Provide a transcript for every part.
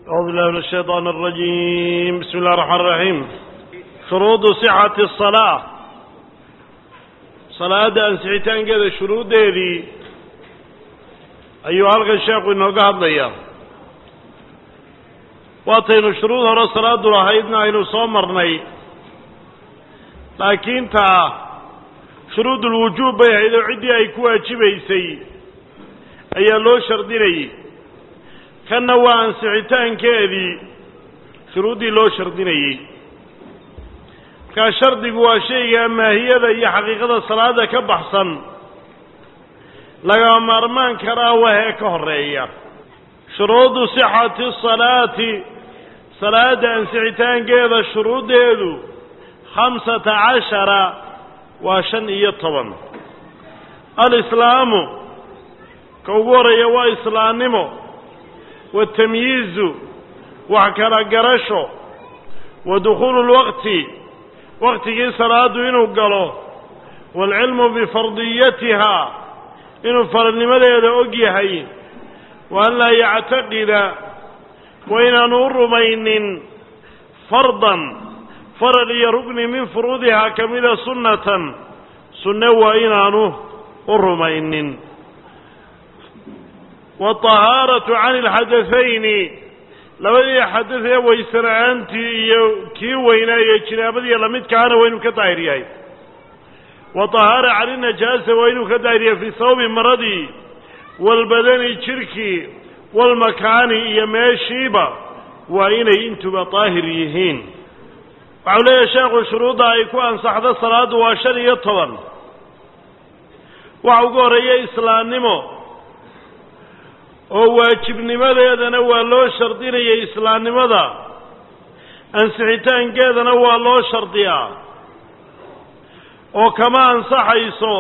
أعوذ بالله من الشيطان الرجيم. بسم الله الرحمن الرحيم. شروط صحة الصلاة. صلاة أنسعتان كذا شروط دي أيها الشيخ إنه قاعد ليا واتين شروط هذا الصلاة رهيدنا إنه صامرني لكن شروط الوجوب إذا عدي أيكوا أجيبيسي أي لو شرديني كان وان سعيتان كذي شروطي لو شرديني كشرط هو شيء ما هي ذي حقيقة الصلاة كبحصا لقى مرمان كراوه كهرية. شروط صحة الصلاة صلاة أن سعيتان كذا شروط هذو 15 وشن يطبن. الإسلام كوغوريا وإسلامه والتمييز وحكرا قرشو ودخول الوقت وقت صلاة إنه قالوا والعلم بفرضيتها إنه فرض لماذا يدعوكي وأن لا يعتقد وإن نور مين فرضا فرض يركن من فروضها كمذا سنة وإن نور مين والطهارة عن الحدثين لبدي حدث ويسرعنتي كي وينا يجنابدي لمد كان وين كطاهرياي وطهارة عن النجاسة وين كطاهريا في ثوب مرضي والبدن شركي والمكان يماشيبا وين انتم طاهريين وعليه شيخ شروطها يكون صحة الصلاة وشرية طبعا وعقوري إسلام oo waajibnimadeedana waa loo shardinaya islaamnimada ansixitaankeedana waa loo shardiyaa oo kama ansaxayso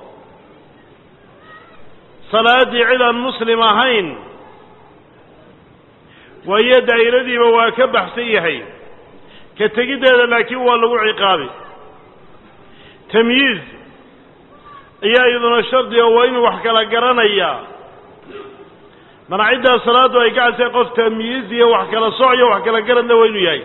salaadii cid aan muslim ahayn waayo daa'iradiiba waa ka baxsan yahay ka tegideeda laakiin waa lagu ciqaabi tamyiiz ayaa iyaduna shardiga waa inuu wax kala garanayaa منعيدها صلاة ويقعد سيقف تمييزي وحكلا صعي وحكلا قرد وينو ياي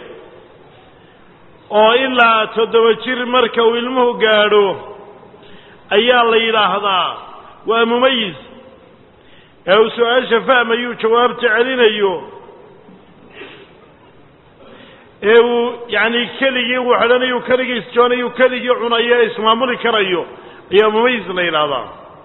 إلا تدوشير مركة ويلمه قالوا أيال إله هذا ومميز أو سؤال شفاء ما يو جواب تعلين أيو أو يعني كلي وحلنا يكلي إسجان يكلي عنايا اسمه ملك رأيو يا مميز ليلة هذا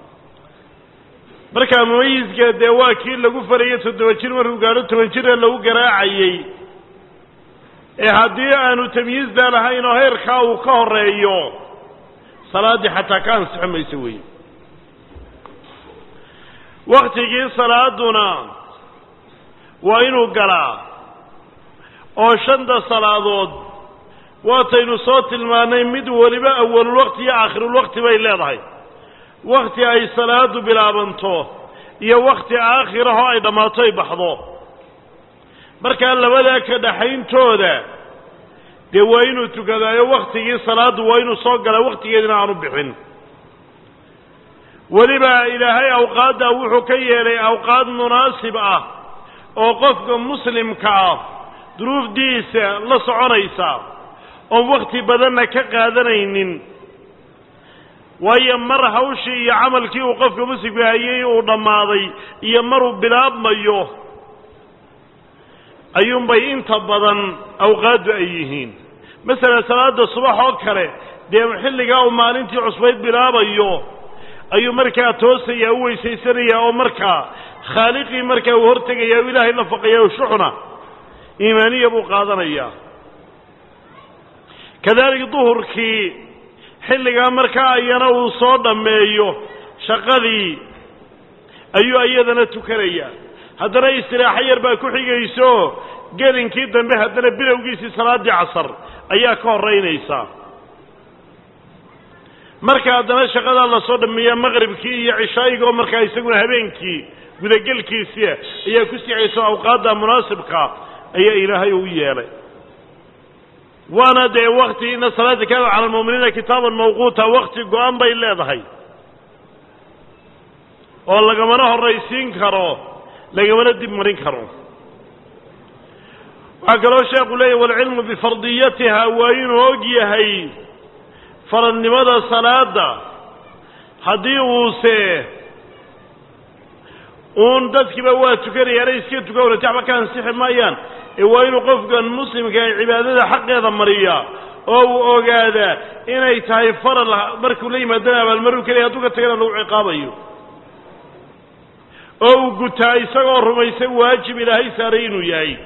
marka mumayizka de waa kii lagu fariyay 7 jir markuu gaaro 10 jir lagu garaacayay haddii aanu tamyiz lahayn oo heerka uu ka horeeyo salaadi xataa ka ansaxmayso way waqtigii salaaduna waa inuu galaa oo 5 salaadood waataynu soo tilmaanay mid waliba awal waqti iyo aakhir waqti bay leedahay وقت أي صلاة بلابنته يا وقت آخره أي دماطي بحضه بركة لبدا كدحين تودا دي وينو تكذا يا وقت يجي صلاة وينو صوق على وقت يدنا عربحين ولما إلى هاي أوقات أو حكية أوقات مناسبة أوقفك مسلم كعاف ظروف ديسة لصعريسة أو وقت بدنا كقادرين ويمر هوشي عمل كي وقف مسك بهاي ودماضي يمر بلاب مايو ايوم باي انت بدن اوقات ايهين مثلا صلاه الصبح او كره دي خليغا او مالنتي عصبيد بلاب ايو مركا توسيا ويسيسريا او مركا خالقي مركا وهرتغيا الهي لفقيا وشحنا ايمانيه بو قادنيا كذلك ظهركي xilliga marka ayana uu soo dhameeyo shaqadii ayuu ayadana tukanaya haddana istiraaxa yar baa ku xigayso gelinkii dambe haddana bilowgiisii salaadii casar ayaa ka horeynaysa marka haddana shaqada la soo dhameeyo maqribkii iyo cishaayiga marka isaguna habeenkii gudagelkiisa ayaa ku sicayso awqaada munaasibka ayaa ilaahay u yeelay وانا دي وقتي ان الصلاة كانوا على المؤمنين كتابا موقوتا وقتي قوان باي ليدهي والله قمناه الرئيسين كارو لقمنا الدب مرين كارو وقالوا شيخ لي والعلم بفرضيتها وين وجهي فرن لماذا صلاة حديوسه وندك بوا تكري يا ريس كنت تقول تعب كان صح مايان وين قفق المسلم كان عبادته حق هذا مريا أو هذا إن يتهيفر مركو لي مدام المرو كلي هذوك تقول له عقابيه أو قلت هاي سقر ما يسوي واجب إلى هاي سارين وياي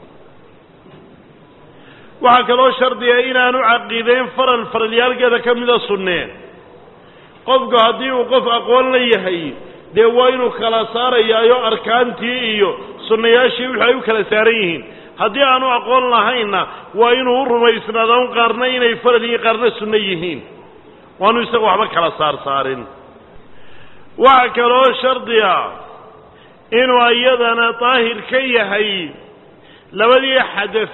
وحكلو شرطي إنا نعقدين فرل يالقى كم ذا السنة قفق هدي وقف أقوال لي هاي دي وينو كلا يايو أركانتي إيو سنياشي وحيو كلا ساريهين هدي أنو أقول لهينا وينو رميسنا دون قرنين يفرلي قرن سنيهين وانو يسوي عمك كلا سارين وحكلو شرطي إنو أيضنا طاهر كي هاي لولي حدث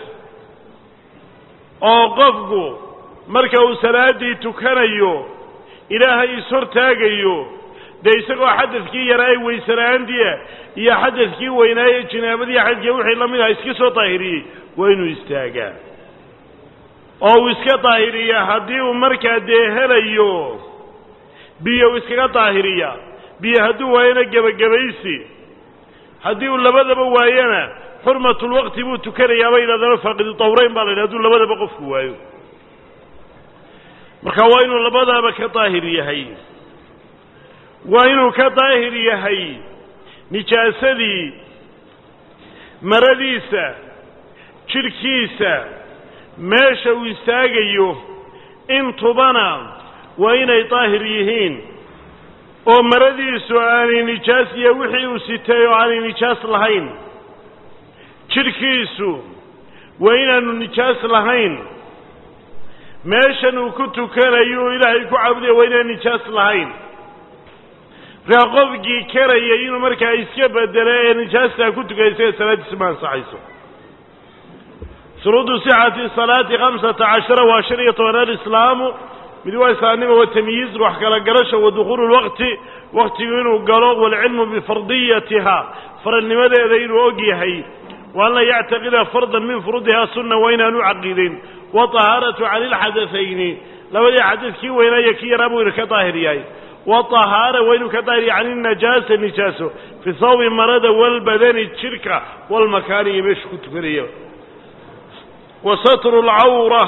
oo qofku marka uu salaadii tukanayo ilaahay sortaagayo de isagoo xadadkii yaray weysanaandiya iyo xadadkii weynaaye jinaabadii xajga wixii la mid ah iska soo taahiriyay waa inuu istaagaa oo iska taahiriya haddii uu markaa dee helayo biyo iskaga taahiriya biyo hadduu waayana gebagabaysi haddii uu labadaba waayana حرمة الوقت بو تكريا بين ذا فاقد الطورين بالله هذول لبدا بقف وايو marka waa inuu labadaba ka daahir yahay waa inuu ka daahir yahay nijaasadii maradiisa jirkiisa meesha uu istaagayo intubana waa inay daahir yihiin oo maradiisu aanay nijaas iyo wixii uu sitay oo aanay nijaas lahayn jirkiisu waa inaanu nijaas lahayn meeshan uu ku tukanayo ilaahay ku caabuday waa inaan nijaas lahayn qofkii karaya inuu markaa iska bedelo ee nijaasta ku tukaysa salaadiisa ma ansaxayso shuruudu sixati salaati 15 wa 10 al-islaamu mid waa islaamnimo wa tamyiiz wax kala garasho wa dukhul al-waqti waqtigu inuu galo wal ilmu bi fardiyatiha faralnimadeeda inuu og yahay وأن يعتقد فرضا من فروضها سنة وإن نعقدين وطهارة عن الحدثين لو يحدث كي وإن يكي ربو كطاهرياي وطهارة وإن كطاهري عن النجاسة نجاسة في صوب مرض والبدن الشركة والمكان يمشك تفريه وستر العورة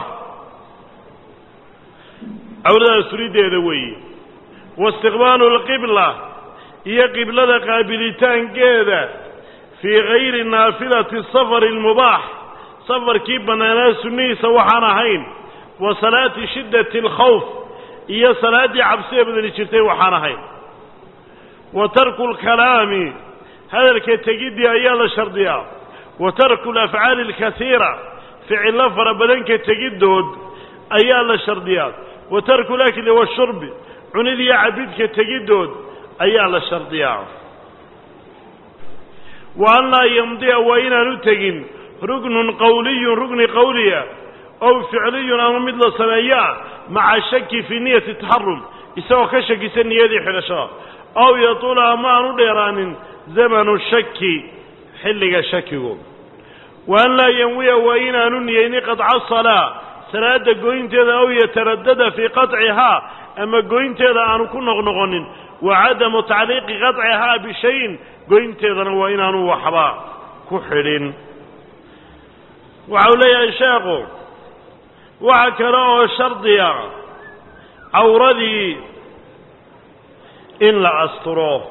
عورة سريد يدوي واستقبال القبلة هي قبلة قابلتان كذا في غير نافلة السفر المباح سفر كيف بنانا سني سوحانا هين وصلاة شدة الخوف هي صلاة عبسية بدل الشتاء وحانا هين وترك الكلام هذا الكتجد أيال الشرطية وترك الأفعال الكثيرة فعل لفر بدن كتجدد أيال الشرطية وترك الأكل والشرب عنذي عبيد كتجدد أيال الشرطية وأن لا يمضي وإن نتجن ركن قولي ركن قولي أو فعلي أو مثل صنايع مع الشك في نية التحرم يسوى كشك سنية ذي حلشا أو يطول أمان ديران زمن الشك حلق الشك وأن لا ينوي وإن نني قطع الصلاة صلاة قوين تذا أو يتردد في قطعها أما قوين تذا أن كن نغنغن وعدم تعليق قطعها بشيء قوين تذا وإن وحبا كحل وعلي أشاقه وعكراه الشرطية عوردي إن لا أسطروه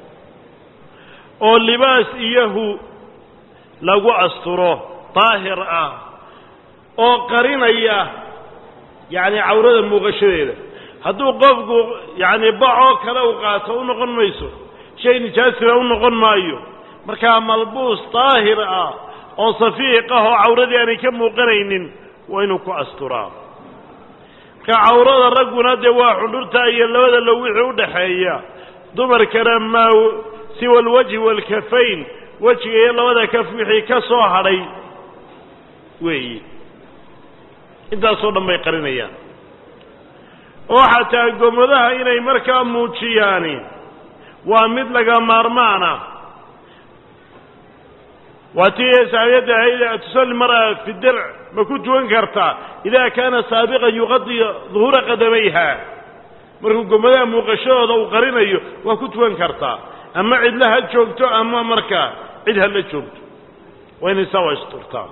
واللباس إياه لو أسطروه طاهر oo qarinaya yani awrada muuqashadeeda haduu qofku yani baaco kale u qaato u noqon mayso shay nijaasina u noqon maayo marka malbuus taahir ah oo safiiq ah oo awradii aan ka muuqanaynin waa inuu ku asturaa ka awrada raguna de waa xudurta iyo labada la wixii u dhaxeeya dumarkana ma si wal wajhi wal kafayn wajiga iyo labada kaf wixii ka soo haray weey intaasoo dhan bay qarinayaan oo xataa gomadaha inay markaa muujiyaan waa mid laga maarmaana واتي سعيدة هي تصلي المرأة في الدرع ما كنت وانكرتها إذا كان سابقا يغطي ظهور قدميها مركو قمدا موقشوه ذو قرينيو وكنت وانكرتها أما عد لها جوجتو أما مركا عدها اللي جوجتو وين سوى اشترتها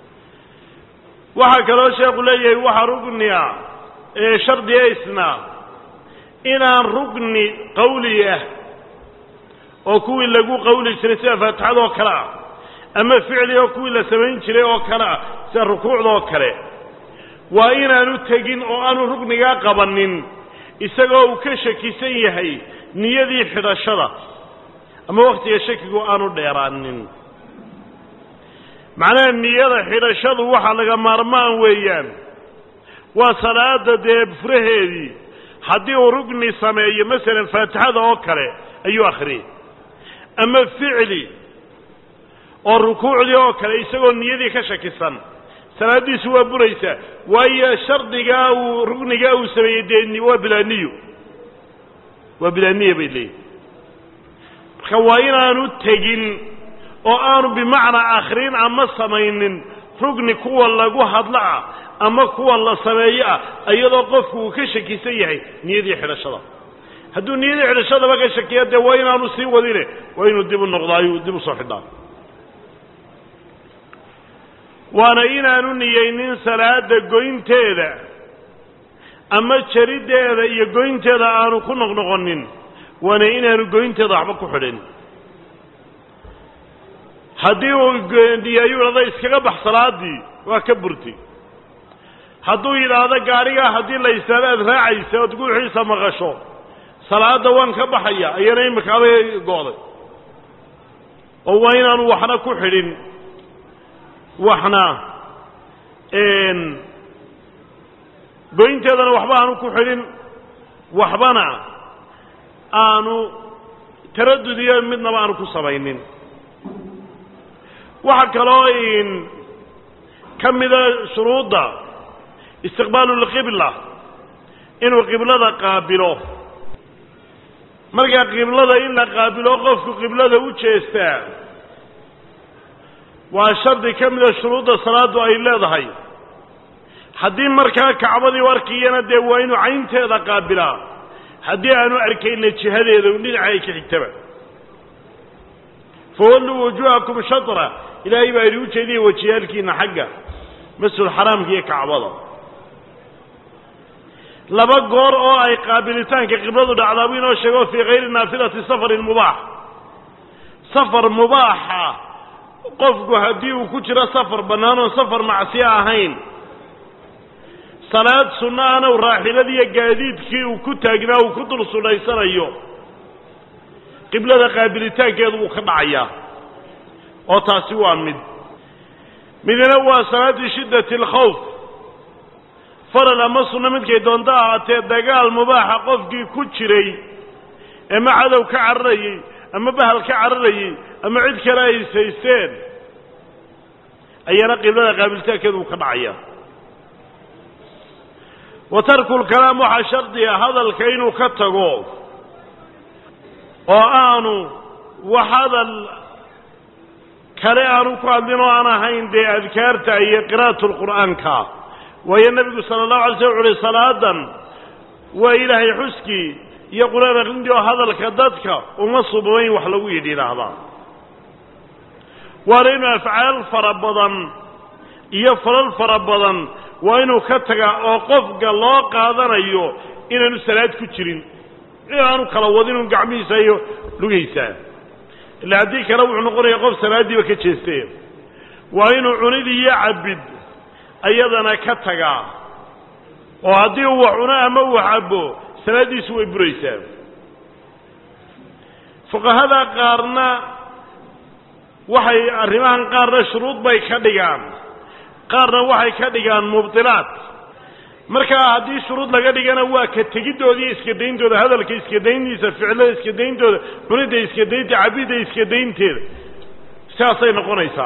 وحا كلو شيخ لي وحا رقنيا شرط يسنا إنا رقني قوليه وكوي لقو قولي سنسيا فاتحة ذو كلا أما فعلي وكوي لسمين شري وكلا سركوع ذو كلا وإنا نتقين وأنو رقني قبنين إساقو كشكي سيهي نيذي حداشرة أما وقت يشكي أنو ديرانين معناه النيذي حداشرة وحا لغا مارمان ويان وصلاة دي بفرهيدي حدي ورقني سماية مثلا فاتحة ذو كلا أيو آخرين أما فعلي والركوع دي وكلا يساقو النيذي كشكي سنادي سوى بريسة وهي شرطها وركنها وسميدين وبلا نية بالله خوائنا نتجن وآنوا بمعنى آخرين عما سمين ركن كوى الله قوة لا أما كوى الله سميئة أيضا قفوا كشكي سيحي نيذي حدا شرط هدو نيذي حدا شرط بقى شكيات دي وإنا نسيوا ذينه وإنو ديبوا النقضاء وديبوا صحدان waana inaanu niyeynin salaada goynteeda ama jarideeda iyo goynteeda aanu ku noqnoqonin waana inaanu goynteeda waxba ku xidhin haddii uu niyeeyo yidhaahdo iskaga bax salaadii waa ka burti hadduu yidhaahdo gaarigaa haddii la istaago aad raacaysa ood guuxiisa maqasho salaada waan ka baxaya ayana imikaabay go'day oo waa inaanu waxna ku xidhin waxna goynteedana waxba aanu ku xidhin waxbana aanu taradud iyo midnaba aanu ku samaynin waxa kaloo ka mida shuruudda istiqbaalu lqibla inuu qiblada qaabilo markaa qiblada in la qaabilo qofku qiblada u jeestaa waa shardi ka mida shuruudda salaadu ay leedahay haddii markaa kacbadii u arkiyana dee waa inuu caynteeda qaabilaa haddii aanu arkayna jihadeeda dhinaca ay ka xigtaba fawalluu wujuuhakum shatra ilaahay baa idhi u jeediyey wajiyaalkiina xagga masjid xaraamka iyo kacbada laba goor oo ay qaabilitaanka qibladu dhacdaa buu inoo sheego fii kayri naafilati safarin mubaax safar mubaaxa qofku haddii uu ku jiro safar bannaan oon safar macsiyo ahayn salaad sunno ahna raaxiladiiyo gaadiidkii uu ku taagnaa uu ku dul sudhaysanayo qiblada qaabilitaankeedu wuu ka dhacayaa oo taasi waa midna waa salaadii shiddati alkhawf faral ama sunno midkay doonto ahaatee dagaal mubaaxa qofkii ku jiray ama cadow ka cararayey ama bahal ka cararayey ama cid kale ay saysteen ayana qiblada qaabilitaankeedu uu ka dhacayaa wa tarku lkalaam waxaa shardiga hadalka inuu ka tago oo aanu wax hadal kale aanu ku hadlin oo aan ahayn dee adkaarta iyo qiraa'atu lqur'aanka waayo nebigu sala allahu alay slam wuxu uhi salaadan waa ilaahay xuskii iyo qur'aan aqrintii oo hadalka dadka uma subayn wax lagu yidhaahdaa waana inuu afcaal fara badan iyo falal fara badan waa inuu ka tagaa oo qofka loo qaadanayo inaanu salaad ku jirin inaanu kala wadinun gacmihiisa iyo lugihiisa ila haddii kale wuxuu noqonaya qof salaadiiba ka jeestay waa inuu cunid iyo cabid ayadana ka tagaa oo haddii uu wax cuno ama uu cabo salaadiisu way buraysaa fuqahada qaarna waxay arrimahan qaarna shuruud bay ka dhigaan qaarna waxay ka dhigaan mubtilaat markaa haddii shuruud laga dhigana waa ka tegiddoodii iska dayntooda hadalka iska dayntiisa ficilada iska dayntooda cunidda iska daynta cabidda iska daynteeda sidaasay noqonaysaa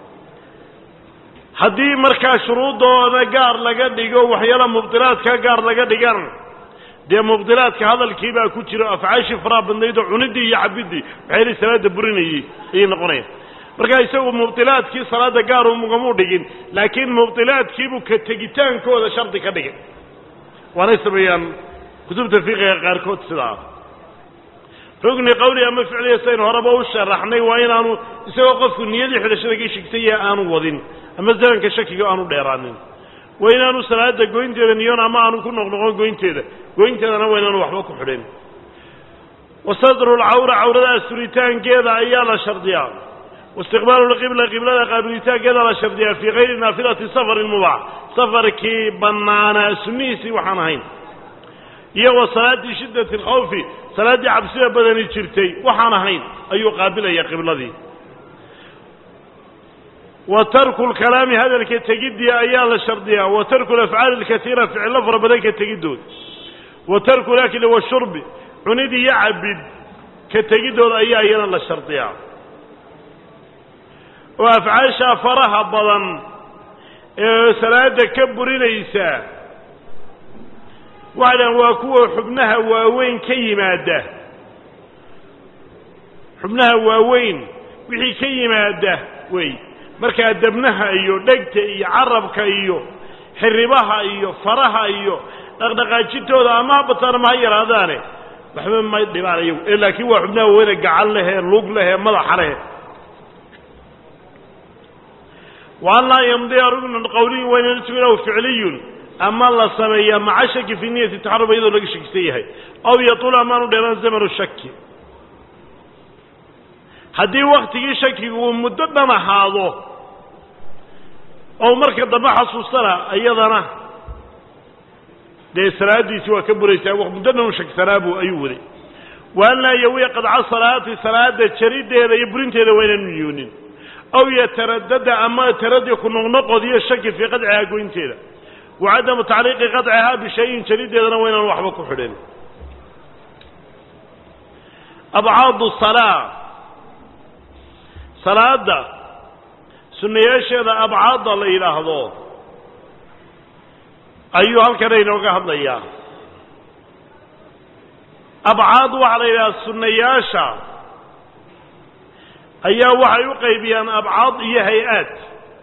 haddii markaa shuruuddooda gaar laga dhigo waxyaala mubtilaadka gaar laga dhigana dee mubtilaadka hadalkii baa ku jira afcaashii faraha badnayd oo cuniddii iyo cabiddii waxyaala salaada burinayay ayay noqonayaan marka isagu mubtilaadkii salaada gaar uu mugamu dhigin laakiin mubtilaadkiibu ka tegitaankooda shardi ka dhigay waana sameeyaan kutubta fiqiga qaarkood sidaa rugni qawli ama ficliya sayn horaba u sharaxnay waa inaanu isagoo qofku niyadii xidhashada ka shigtay aanu wadin ama zamanka shakiga aanu dheeraanin waa inaanu salaada goynteeda niyoon ama aanu ku noqnoqon goynteedana waa inaanu waxba ku xidhin wasadru lcawra cawrada asturitaankeeda ayaa la shardiyaa waistiqbaalu lqibla qiblada qaabilitaankeeda la shardiyaa fii kayri naafilati safarin mubaax safarkii bannaanaa sunnihiisii waxaan ahayn iyo wa salaadii shiddati alkhawfi salaaddii cabsida badani jirtay waxaan ahayn ayuu qaabilaya qibladii wa tarku lkalaami hadalka tegiddii ayaa la shardiyaa wa tarku alafcaali alkatiira ficillo fara badan ka tegiddood wa tarku lakli washurbi cunid iyo cabid ka tegiddooda ayaa iyana la shardiyaa oo afcaasha faraha badan ee salaada ka burinaysa waxaan waa kuwa xubnaha waaweyn ka yimaada xubnaha waaweyn wixii ka yimaada way marka dabnaha iyo dhegta iyo carabka iyo xiribaha iyo faraha iyo dhaqdhaqaajintooda ama bataan ma yaraadaane waxba ma dhibaanayo laakiin waa xubnaha waaweyn gacan leh lug leh madax leh وأن يمضي ركن قولي وين يتبعه فعلي أما الله سمي مع شك في نية التحرب إذا لقى شك سيئه أو يطول أمانه ديران زمن الشك هذه وقت يشك ومددنا هذا أو مركز ما حصوصنا أيضا دي سرادي سوى كبر يساوي مددنا شك سرابه أيوري وأن لا يوي قد عصرات سرادة شريدة يبرنت وين المليونين أو يتردد أما يتردد يكون نقض الشك في قدعها قوينتها وعدم تعليق قدعها بشيء شديد يدنا وين نوحبك حلين أبعاد الصلاة صلاة سنة يشهد أبعاد الله إله الله أيها الكرين وقهد لياه أبعاد وعلى السنة يشهد ayaa waxay u qaybiyaan abcaad iyo hay-aad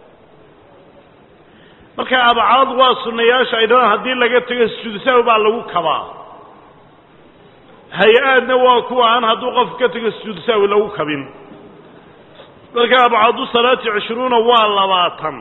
marka abcaad waa sunnayaasha ay dhahaan haddii laga tago sujuudsawi baa lagu kabaa hay-aadna waa kuwa aan hadduu qof ka tago sujuudsawi lagu kabin marka abcaadu salaati 20 waa 20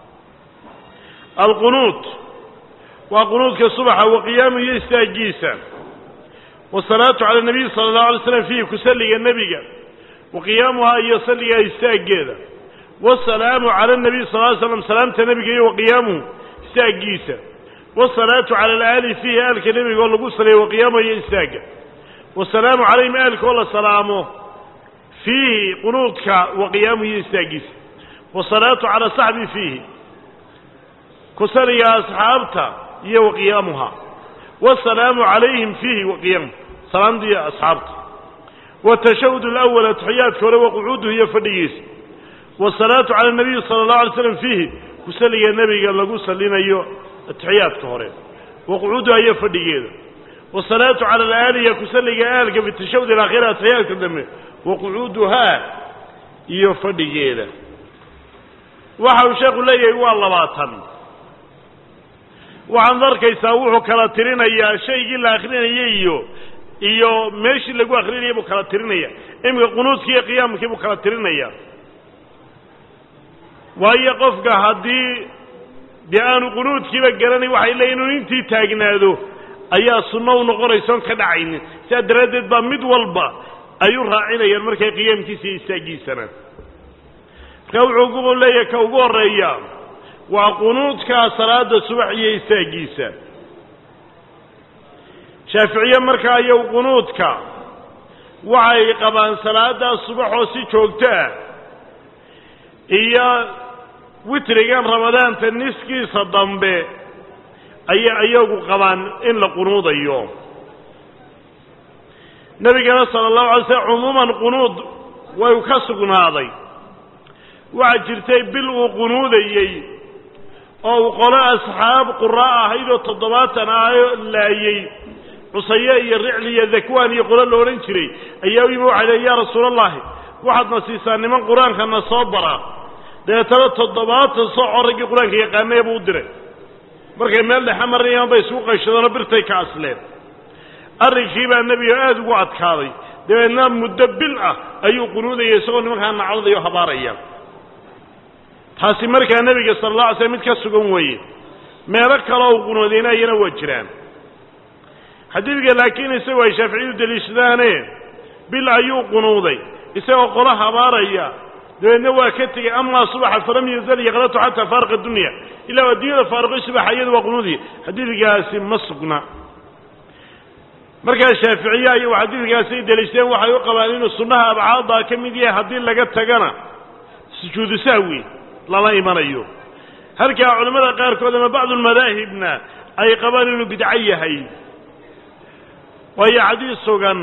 alqunuut waa qunuudka subaxa wa qiyaamu iyo istaagiisa wa salaatu cala nabiy sallallahu alayhi wasallam fihi kusalliga nabiga وقيامها يصلي يستاجد والسلام على النبي صلى الله عليه وسلم سلامة النبي وقيامه يستاجيسه والصلاة على الآل فيه آل كنبي والله قصري وقيامه يستاجد والسلام عليهم آلك والله سلامه فيه قنوتك وقيامه يستاجيسه والصلاة على صحبه فيه كسري أصحابته هي وقيامها والسلام عليهم فيه وقيامه سلام دي أصحابته والتشهد الأول تحيات كوره وقعوده هي فديس والصلاة على النبي صلى الله عليه وسلم فيه كسلي النبي قال له صلينا أيها التحيات كوره وقعوده هي فديس والصلاة على الآلية كسلي آلك في التشهد الأخيرة تحيات كدمه وقعودها هي فديس وحاو شيخ لي والله باطن وعن ذلك يساووه كالاترين يا شيء إلا آخرين ييو iyo meeshii lagu akhrinayay buu kala tirinaya imika qunuudkiiyo qiyaamkii buu kala tirinaya waayo qofka haddii dee aanu qunuudkiiba garanay waxay leeyihin inuu intii taagnaado ayaa sunno u noqonaysoon ka dhacaynin sidaa daraaddeed baa mid walba ay u raacinayaan markay qiyaamkiisa iyo istaagiisanaan marka wuxuu ku leeyahay ka ugu horreeya waa qunuudka salaada subax iyo istaagiisa shaaficiye marka ayagu qunuudka waxay qabaan salaada subax oo si joogto ah iyo witrigan ramadaanta niskiisa dambe ayay ayagu qabaan in la qunuudayo nabigana sallallahu alayhi wasallam umuman qunuud way ka sugnaaday waxa jirtay bil uu qunuudayay oo qolo asxaab quraa ahayd oo 70 aayo laayay عصية الرعل يذكوان يقول له ننشري أيها وعلي يا رسول الله waxaad nasiisaa niman qur-aankana soo bara dabeetana 70 soo raggii qur-aanka yaqaanay buu u diray markay meel dhexe marayaan bay isugu qayshadeen birtay ka asleen arrinkii baa nebiga aad ugu adkaaday dabeetna muddo bil ah ayuu qunuudayay isagoo nimankaa nacladayo habaaraya taasi markaa nebiga sallallahu alayhi wasallam mid ka sugan weeye meelo kale oo qunuudinayna waa jiraan xadiidka laakiin isagoo ay shaafiiciyu daliishadaane bil ayuu qunuuday isagoo qola habaaraya dabeetna waa ka tegey amaa subaxa falam yazal yaqratu xataa faariqa dunya ilaa adduunyada faariqay subaxa iyadu waa qunuudi xadiidkaasi ma sugna markaa shaaficiya iyo xadiidkaasi daliishadeen waxay u qabaan inuu sunnaha abcaada ka mid yahay haddii laga tagana sujuudu sahwi lala imanayo halkaa culimmada qaarkood ama bacdu lmadaahibna ay qabaan inuu bidco yahay waayo xadiis sugan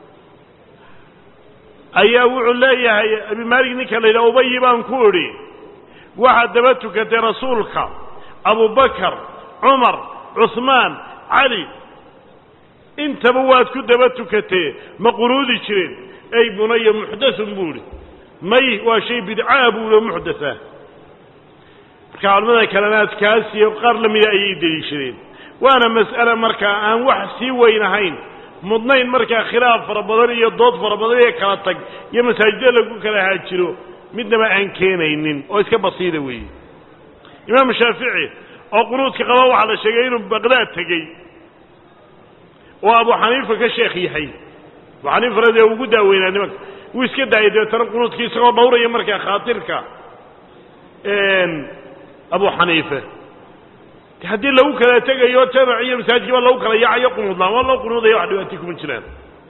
ayaa wuxuu leeyahay abi maalik ninka la yidhaha ubayi baan ku idhi waxaad daba tukatay rasuulka abubakar cumar cuhmaan cali intaba waad ku daba tukatee ma qunuudi jireen ay bunaya muxdathun buu idhi may waa shay bidcaa buu ihi muxdatha marka culimada kalena adkaasiyo qaar la mida ayay deliishadeen waana mas'ale markaa aan wax sii weyn ahayn mudnayn markaa khilaaf fara badan iyo dood fara badan iyo kala tag iyo masaajida lagu kala haajiro midnaba aan keenaynin oo iska basiida weeye imaam shaafici oo qunuudka qaba waxaa la sheegay inuu baqdaad tegey oo abu xaniifa ka sheekh yahay abu xaniifana dee ugu daaweynaa nimanka wuu iska daayay dabeetana qunuudkii isagoo dhowraya markaa khaatirka abu xaniife haddii lagu kala tegayo jamac iyo masaajidkiiba lagu kala yaacayo qunuudlaan waa loo qunuudaya wax dhibaati kuma jiraan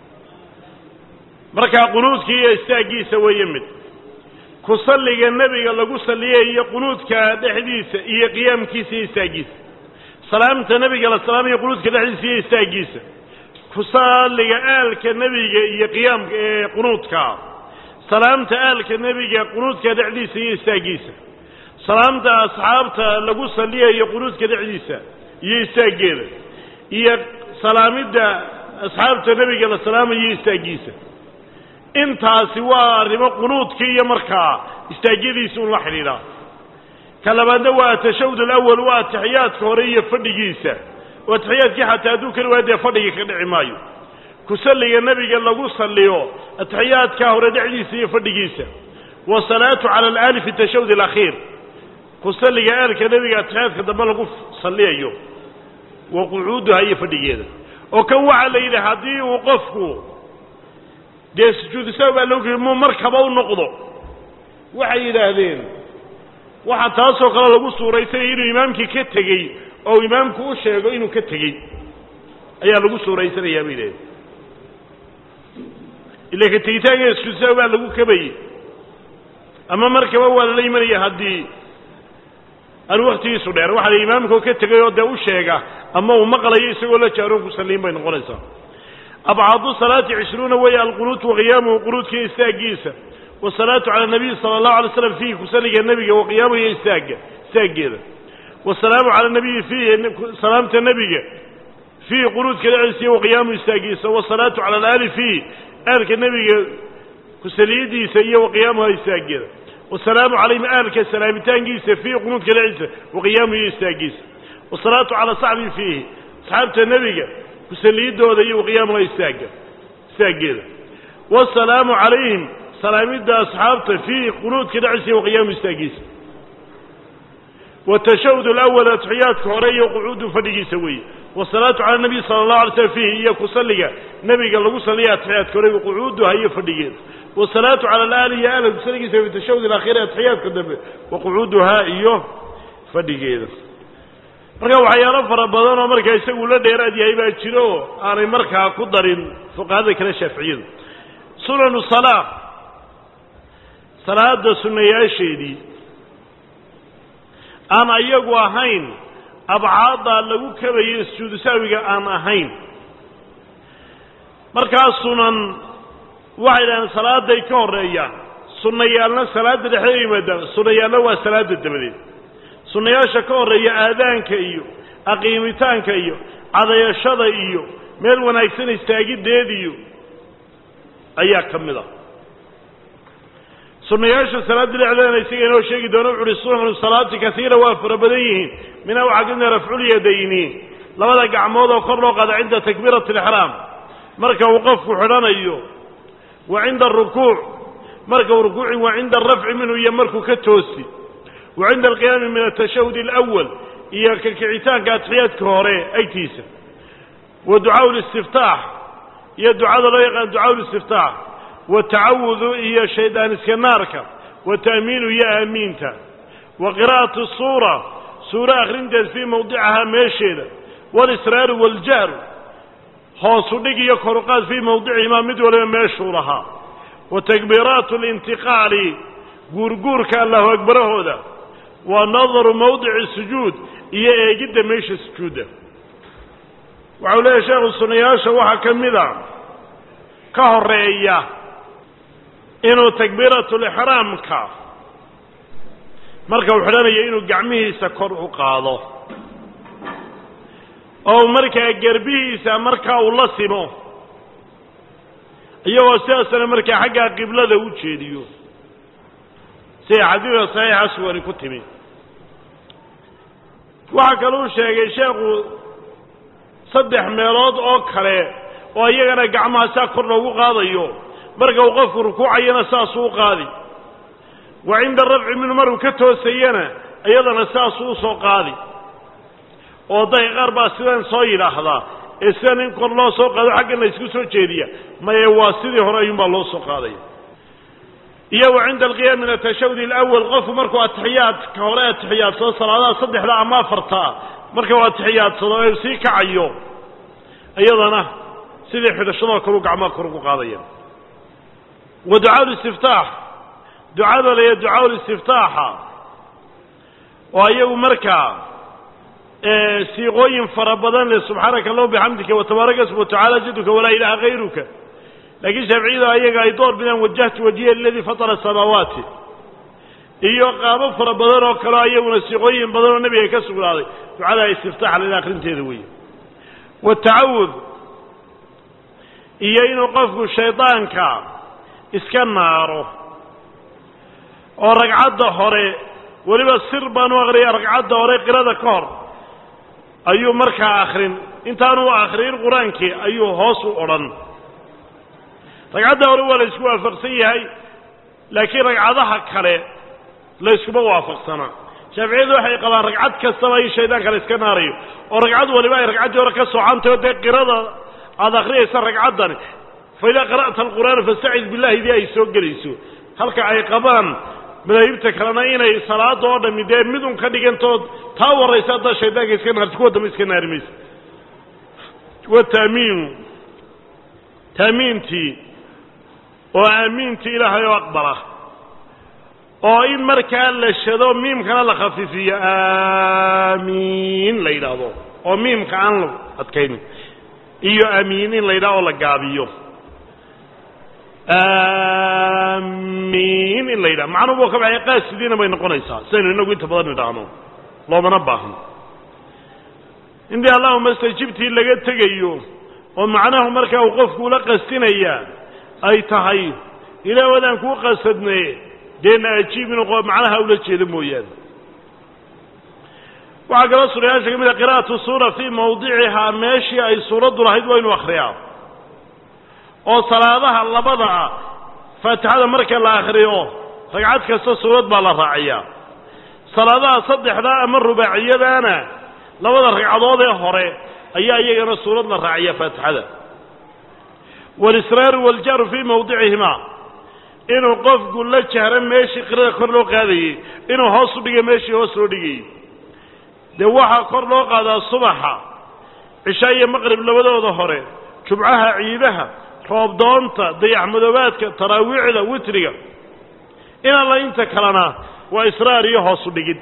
markaa qunuudkii iyo istaaggiisa weeye mid ku salliga nebiga lagu salliyayo qunuudka dhexdiisa iyo qiyaamkiisa iyo istaaggiisa salaamta nebiga la salaamayo qunuudka dhexdiisa iyo istaaggiisa ku salliga aalka nebiga iyo qiyaamka ee qunuudka salaamta aalka nebiga qunuudka dhexdiisa iyo istaaggiisa salaamta asxaabta lagu salliyayo qunuudka dhexdiisa iyo istaaggeeda iyo salaamidda asxaabta nebiga la salaamayo iyo istaaggiisa intaasi waa arrimo qunuudkii iyo markaa istaagyadiisa un la xidhiidhaa ka labaadna waa atashahud alawal waa atixiyaadka hore iyo fadhigiisa oo atixiyaadkii xataa hadduu keli waa dee fadhigii ka dhici maayo ku salliga nebiga lagu salliyo atixiyaadka hore dhexdiisa iyo fadhigiisa wasalaatu cala alaali fi tashahud alakhiir ku salliga aalka nebiga atixiyaadka dambe lagu salliyayo wa qucuuduha iyo fadhigeeda oo kan waxaa la yidhi haddii uu qofku dee sujuudu sahwi baa loo geli muu markaba u noqdo waxay yidhaahdeen waxaa taasoo kale lagu suuraysanaya inuu imaamkii ka tegey oo imaamku u sheego inuu ka tegey ayaa lagu suuraysanayaa bay yidhahdeen ila ka tegitaanka sujuudu sahwi baa lagu kabayey ama markaba waa lala imanaya haddii aan waktigiisu dheer waxaa la imaamkoo ka tegay oo dee u sheega ama uu maqlayo isagoo la jaaroon ku salliin bay noqonaysaa abcaadu salaati 20 weeye alqunuut waqiyaamuhu qunuudkii istaaggiisa wasalaatu cala nabiy sala allahu alay slam fiihi ku salliga nebiga waqiyaamuhu iyo istaaggeeda wasalaamu cala nabiyi fiihi salaamta nebiga fiihi qunuudka dhexdiisa iyo waqiyaamuhu istaaggiisa wasalaatu cala alaali fiihi aalka nebiga ku saliyadiisa iyo waqiyaamuha istaaggeeda wasalaamu calayhim aalka salaamitaankiisa fiihi qunuudka dhexdiisa waqiyaamuhu iyo istaaggiisa wasalaatu cala saxbihi fiihi asxaabta nebiga kusaliyadooda iyo qiyaamuha istaaggeeda wasalaamu calayhim salaamidda asxaabta fiihi qunuudka dhexdiisa iyo qiyaamu istaaggiisa watashahud alawal atixiyaadka hore iyo qucuudu fadhigiisa weeye wasalaatu cala nabiy sala allahu alay slam fiihi iyo ku salliga nebiga lagu salliya atixiyaadka hore iyo qucuuduha iyo fadhigeeda wasalaatu cala alaali iyo aalka ku salligiisa fi tashahud alaakhiri atixiyaadka dambe wa qucuuduha iyo fadhigeeda marka waxyaalo fara badan oo markaa isagu la dheeraad yahay baa jiro oo aanay markaa ku darin fuqahada kale shaaficiyadu sunanu salaa salaada sunnayaasheedii aan ayagu ahayn abcaada lagu kabayo sujuudu sahwiga aan ahayn markaa sunan waxay dhahaan salaaday ka horeeyaan sunnayaalna salaada dhexdeeda yimaadaan sunnayaalna waa salaada dabadeed sunnayaasha ka horreeya aadaanka iyo aqiimitaanka iyo cadayashada iyo meel wanaagsan istaagiddeed iyo ayaa ka mid ah sunnayaasha salaada dhexdeeda isaga inoo sheegi doono wuxuu yidhi sunan salaati kasiira waa fara badan yihiin minhaa waxaa ka mida rafcul yadayni labada gacmood oo kor loo qaado cinda takbiirati alixraam marka uu qofku xidhanayo wa cinda arukuuc marka uu rukuuci wa cinda arafci minhu iyo markuu ka toosi wa cinda alqiyaami min atashahud alawal iyo ka kicitaanka atixiyaadka hore agtiisa wa ducaau listiftaax iyo ducada loo yaqaan ducaau listiftaax watacawudu iyo shaydaan iska naarka wata'miinu iyo aamiinta wa qiraa'atu suura suura akhrinteed fii mawdicahaa meesheeda walisraaru waljahru hoosu dhig iyo koruqaad fii mawdicihimaa mid waliba meeshuu lahaa wa takbiiraatu alintiqaali guurguurka allahu akbarahooda wa nadaru mawdici sujuud iyo eegidda meesha sujuudda waxau leeyahay sheekhu sunnayaasha waxaa ka mida ka horeeya inuu takbiiratulixraamka marka uu xidhanayo inuu gacmihiisa kor u qaado oo markaa gerbihiisa markaa uu la simo iyagoo sidaasana markaa xaggaa qiblada u jeediyo sida xadiidka saxiixa suwani ku timi waxaa kaluu sheegay sheekhu 3 meelood oo kale oo iyagana gacmaha saa kor loogu qaadayo marka uu qofku rukuucayana saasuu u qaadi wa cinda rafci minhu markuu ka toosayana iyadana saasuu usoo qaadi oo day qaar baa sidan soo yidhaahdaa ee sidan in kor loo soo qaado xaggan la isku soo jeediya maye waa sidii hore ayuunbaa loo soo qaadaya iyo wa cinda alqiyaam min atashahud alawal qofku markuu atixiyaadka hore atixiyaadsado salaadaha 3 ama 4 marka uu atixiyaadsado ee sii kacayo iyadana sidii xidhashadoo kale uu gacmaha kor ugu qaadaya wa ducaa listiftaax ducada la ducaa listiftaaxa oo iyagu markaa siiqooyin fara badan leh subxaanaka allahumma bixamdika wa tabaaraka ismuka wa tacaala jadduka walaa ilaaha hayruka laakiin shaaficiyada ayaga ay door bidaan wajahtu wajhiya liladii fatara asamaawaati iyo qaabo fara badan oo kale ayaguna siiqooyin badan oo nebiga ka sugnaaday ducada istiftaaxa la akhrinteeda weeye watacawud iyo inuu qofku shaydaanka iska naaro oo ragcadda hore weliba sir baan u aqriyay ragcadda hore qirada ka hor ayuu markaa akhrin intaanu akhrin qur-aankii ayuu hoos u odhan ragcadda hore waa la isku waafaqsan yahay laakiin ragcadaha kale la iskuma waafaqsana shaaficiyadu waxay qabaan ragcad kastaba in shaydaanka la iska naarayo oo ragcad waliba ay ragcaddii hore ka socontayo dee qirada aad akhriyaysa ragcaddani fa idaa qara'ta alqur'aana fastacid billahi dii ay soo gelayso halka ay qabaan madaahibta kalena inay salaada oo dhammi dee midun ka dhigantood taa warraysa haddaa shaydaanka iska naarto kuwa dambe iska naari maysa wa taamiintii oo aamiintii ilaahay oo aqbala oo in markaa la shado miimkana la khafiifiyo aamiin la yidhaahdo oo miimka aan la adkaynin iyo aamiin in la yidhaho oo la gaabiyo aamiin in la yidhaho macnuhu buu ka baxay qaasidiina bay noqonaysaa sidaynu inagu inta badan idhaahno loomana baahno indii allahuma istajibtii laga tegayo oo macnahu markaa uu qofku ula qastinayaa ay tahay ilaah wadaan kuu qasadne deena ajiib inuu macnaha ula jeedo mooyaane waxaa kaloo sunayaasha ka mid a qiraa'atu suura fii mawdicihaa meeshii ay suuraddu lahayd waa inuu akhriyaa oo salaadaha labada ah faatixada marka la akhriyo ragcad kasta suurad baa la raaciyaa salaadaha 3 ama rubaaciyadaana labada ragcadood ee hore ayaa iyagana suurad la raaciya faatixada walisraaru waljahru fii mawdicihimaa inuu qofku la jahro meeshii qirada kor loo qaadayey inuu hoos u dhiga meeshii hoos loo dhigayey dee waxaa kor loo qaadaa subaxa cishaa iyo maqrib labadooda hore jumcaha ciidaha roobdoonta dayaxmadoobaadka taraawiicda witriga in alla inta kalena waa israar iyo hoos u dhigid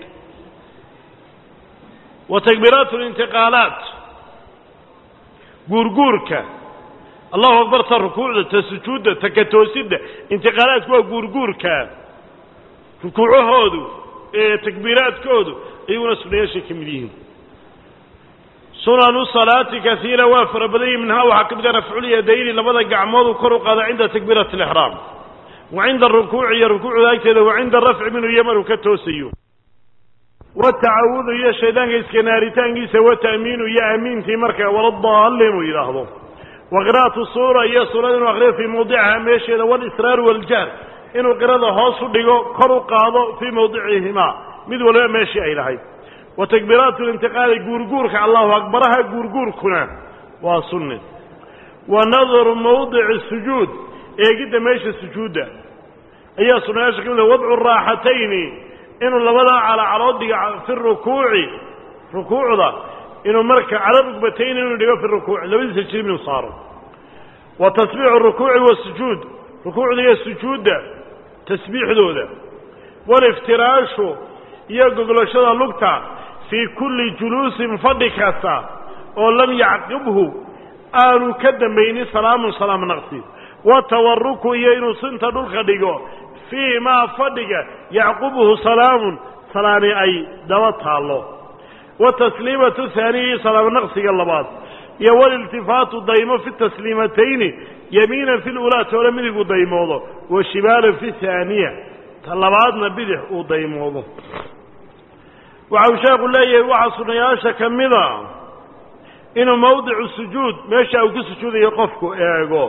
wa takbiiraatu alintiqaalaat guurguurka allahu akbar ta rukuucda ta sujuudda ta ka toosidda intiqaalaadku waa guurguurka rukuucahoodu ee takbiiraadkoodu ayaguna sunayaashay ka mid yihiin sunanu salaati kaiira waa fara badan yihin minhaa waxaa ka mid a rafculyadayni labada gacmood uu kor u qaada cinda takbiirati alixraam وعند الركوع يا ركوع ذاك وعند الرفع منه يمر كتوسيو والتعوذ يا شيطان اسكناريتان جيس وتأمين يا أمين في مركة ولا الضالين ويلاحظوا وقراءة الصورة هي صورة وقراءة في موضعها ماشية والإسرار والجهر إنه قراءة هاصل ديقو قروا قاضوا في موضعهما مدولا ماشي إلهي وتكبيرات الانتقال قرقورك الله أكبرها قرقوركنا وصنة ونظر موضع السجود جدا ماشي السجود أي صنع كده وضع الراحتين إنه لبدا على عروض في الركوع ركوع ذا إنه مركع على ركبتين إنه يقف في الركوع لبدا تشري من صاره وتسبيح الركوع والسجود ركوع ذي السجود تسبيح ذولا والافتراش يقول شذا لقطة في كل جلوس فضكاسا ولم يعقبه آل كدم بين سلام نقصي وتورك يين سنت دلخدغو فيما فدغ يعقبه سلام أي دوتها الله وتسليمة الثانية سلام نقصي اللبات يوال التفات الضيمة في التسليمتين يمينا في الأولى ولم يقو ضيموضه وشمالا في الثانية طلباتنا بدح وضيموضه وعوشاق الله يوحصنا ياشا كمذا إنه موضع السجود ماشي أو كسجود يقفكو إيقو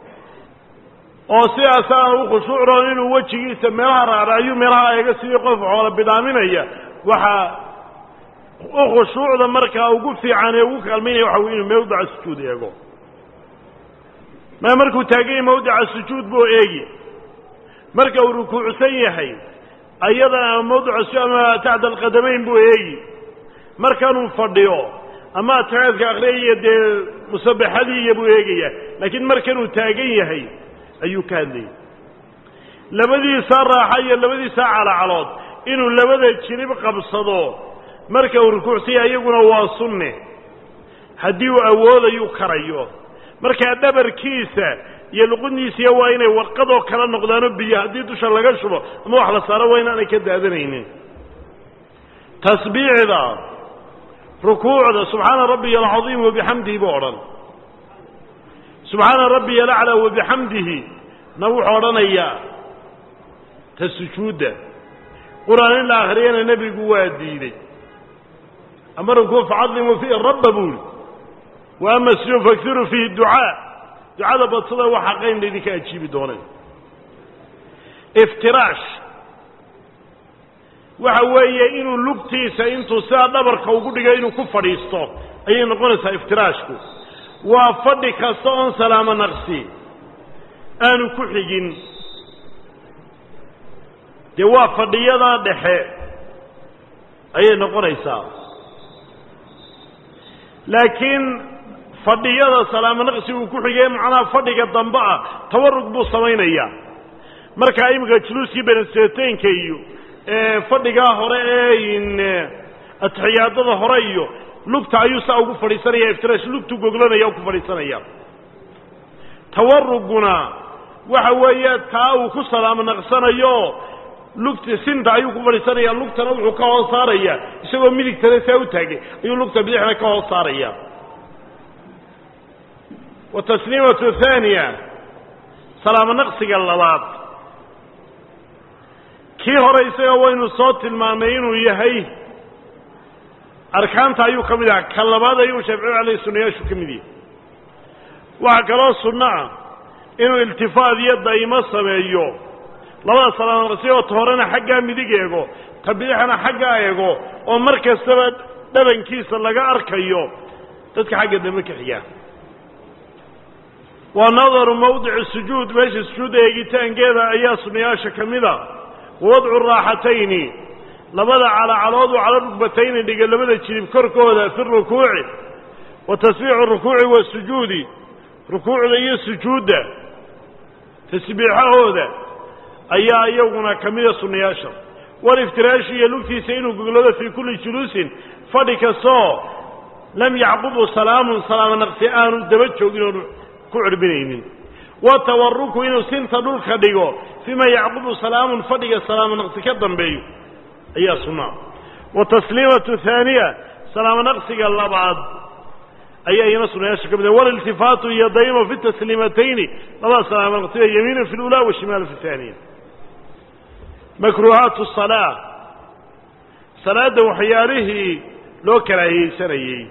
وسي أساء خشوعه إنه وجهيسا ميرها رأيو ميرها يقسي يقف على بدامينية وحا خشوع ذا مركا وقف في عاني وكالمين يوحو إنه موضع السجود إيقو ما مركو تاقي موضع السجود بو إيقي مركا وركوع سيحي أيضا موضع السجود تعد القدمين بو إيقي مركا نفرديو أما تعالك أغلية دي مسبحة دي يبو إيقية لكن مركا تاقي أيو كان لي لبدي صار حيا لبدي ساعة على إنه لبدي تشرب قبصده مركا وركوع سيها يقول واصلني هديو أولا يكريو مركا دبر كيسة يلقني سيوائني وقضوا كلا نقدانو بيه هديتو شلقا شبه أما وحلا صار وين أنا كده أذنيني تسبيع ذا ركوع ذا سبحان ربي العظيم وبحمده بعرا سبحان ربي الأعلى وبحمده نوح ورنيا تسجود قرآن الآخرين النبي قوادي أمركم فعظموا فيه الرب بول وأما السجود فاكثروا فيه الدعاء دعاء بطلة وحقين لذلك أجيب دونين افتراش وحوية إنه لبتيسة إنتو سادبرك وقودك إنه كفر يستوى أي نقولها افتراشكو وفضك صون سلام نغسي أنو كحجين دوا فضيضا دحي أي نقول إيسا لكن فضيضا سلام نغسي وكحجين معنا فضك الضنباء تورق بو سمين إياه مركا أيمكا جلوسي بين السيتين كيو فضيقا هرئين التحيات هرئيو lugta ayuu saa ugu fadhiisanaya iftirash lugtu goglanaya ku fadhiisanaya tawarruguna waxa weeye taa uu ku salaam naqsanayo lugta sinta ayuu ku fadhiisanaya lugtana wuxuu ka hoos saaraya isagoo midigtana saa u taagay ayuu lugta bidixna ka hoos saaraya wa tasliimatu thaniya salaam naqsiga labaad kii hore isagoo waynu soo tilmaanay inuu yahay أركانته أيو كمدها كلمات أيو شافعي عليه السنة يشو كمدي وعكلا السنة إنه التفاظ يد يمصر أيو لما صلى الله عليه وسلم وطهرنا حقا مديك يقو تبديحنا حقا يقو ومركز سبت دبن كيسا لقا أركا أيو تدك حقا دمك حياه ونظر موضع السجود باش السجود يجيتان كذا أياس نياشا كمدها ووضع الراحتين لبدا على عروض وعلى الركبتين اللي قال لبدا تشرب كركودا في الركوع وتسبيح الركوع والسجود ركوع ذي السجود تسبيحه هذا أيها يومنا كمية سنياشر والافتراش يلوكي سينو قلودا في كل جلوس فدك صو لم يعقبه سلام نقسيان الدبتشو قلوا كعر بنين وتورك إنه سنت دول خديقو فيما يعقبه سلام فدك سلام نقسي بيو أيها سنة وتسليمة ثانية سلام نقسي الله بعد أي نصر يشك من والالتفات يضيم في التسليمتين الله سلام القصير يمين في الأولى والشمال في الثانية. مكروهات الصلاة صلاة وحياره لو كراهي سري.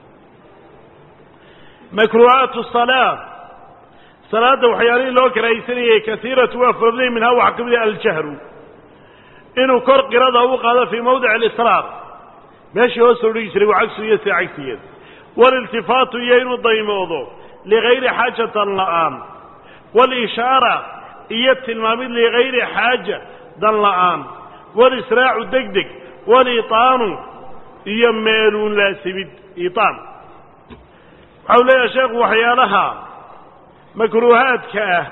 مكروهات الصلاة صلاة وحياره لو كراهي سري كثيرة وأفرد منها وحكم الجهر إنه كر قرده وقال في موضع الإصرار ماشي هو سوري يسري وعكسه يسري عكسية. والالتفات يين الضيموضو لغير حاجة اللآن والإشارة المامد لغير حاجة دلآن والإسراع الدقدق والإيطان يميلون لا سبيد إيطان حول يا شيخ وحيالها مكروهات كأه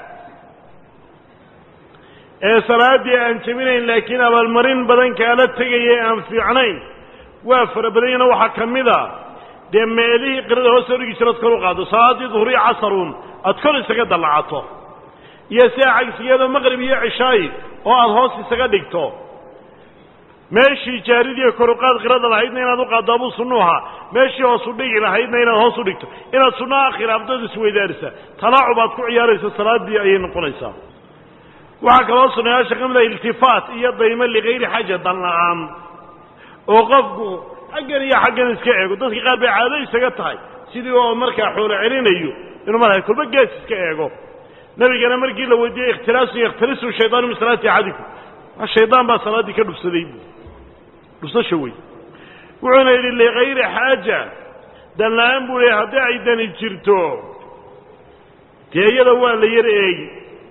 صلاة أنتمين لكن والمرين بدن كالت تجي في عنين وافر بدين وحكمذا دم إليه قرده هو سوري شرط كلو قاده صلاة ظهري عصرون أدخل سجد العطو يساعد سيادة المغرب يا عشاي وأظهر سجدكتو ماشي جاردي كروقات قرده لهيدنا إن هذا قادابو صنوها ماشي هو صدق لهيدنا إن هذا صدقتو إن صنوها آخر أبدا سوي دارسة طلعوا باتكو عيارس الصلاة دي أيين قنيسة وحكا وصلنا يا شيخ من الالتفات يضيما لغير حاجة ضلعام وقفقوا حقا يا حقا اسكعيقوا dadka qaar bay caado isaga tahay sidii oo markaa xoolo celinayo inuu markaa kulba gees iska eego nabigana markii la weydiiyay ikhtilaasu shaytaan min salaati ahadikum shaytaan ba salaadii ka dhufsaday dhufsasho way wuxuuna yiri leeyr haaja dalaan buu leeyahay hadii ay dani jirto teeyada waa la yar eegi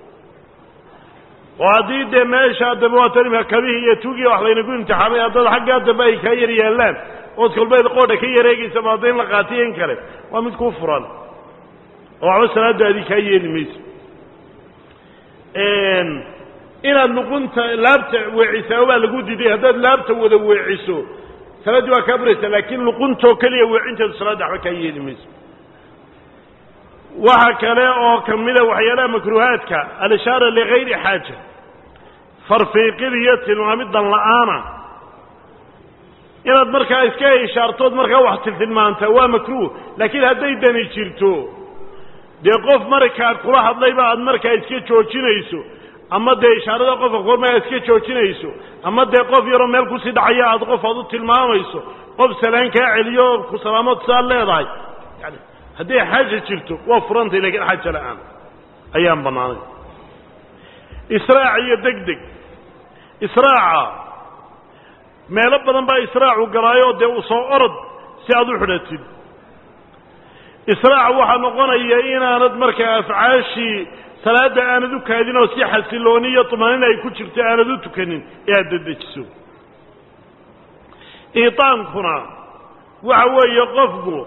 وهذه دمشق دبواتني مكبيه يتوجي وحلين يقول امتحامي هذا حاجة دبي كير يالان وادخل بيت قوده كير يجي سبعتين لقاتين كله ومن كفرا وعسى هذا ذي كير ميس إلى النقطة لابت وعيسى لقود دي هذا لابت وعيسو ثلاثة كبرت لكن نقطة كلية وعنت الصلاة على كير ميس وهكذا أو كمله وحيانا مكروهاتك الإشارة لغير حاجة فرفيقية المعمد اللعانة إذا مركا إسكاي إشارتود مركا واحد في المانتا هو مكروه لكن هذا يدني شيرتو دي قف مركا قراح الله بعد مركا إسكاي تشوشين يسو أما دي إشارة قف أقول ما إسكاي تشوشين يسو أما دي قف يرميل كسي دعيا قف أضط المام يسو قف سلان كاعليو كسلامات سال لي ضاي يعني هذه حاجة شلتو وفرنتي لكن حاجة الآن أيام بناني إسراع يدقدق إسراع ما لبنا بقى إسراع وقرايات دي وصو أرض سيادو حدثين إسراع وحا نقونا إيانا ندمرك أفعاشي ثلاثة آندو كهدين وسيحة سلونية طمانين أي كتشرت آندو تكنين إعداد ديكسو إيطان كنا وحاوه يقفقو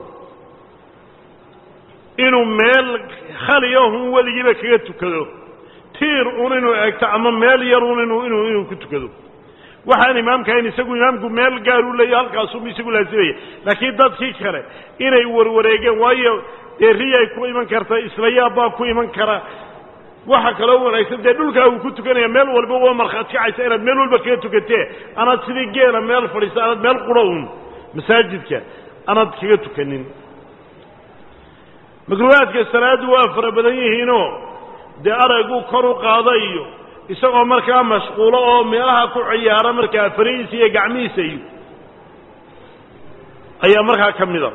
inuu meel khaliyo waligiiba kaga tukado tiir inuu eegto ama meel yar inuu ku tukado waxaan imaamka in isagu imaamku meel gaar u leeyahay halkaas uu isagu laasibay laakiin dadkii kale inay warwareegeen waayo eeriyay ku iman kartaa islayaaba ku iman kara waxa kale oo wanaagsan dhulka uu ku tukanaya meel walba oo marxad kacaysa inaad meel walba kaga tukatee anaad sidii geela meel fadhiisanaad meel qurawn masaajidka anaad kaga tukanin مكروهات الصلاة وافر بدنيهينو دي أرقو كرو قاضيو إساقو مركا مشغولو ميراها كو عيارة مركا فريسي يقعميسي أي مركا كمدا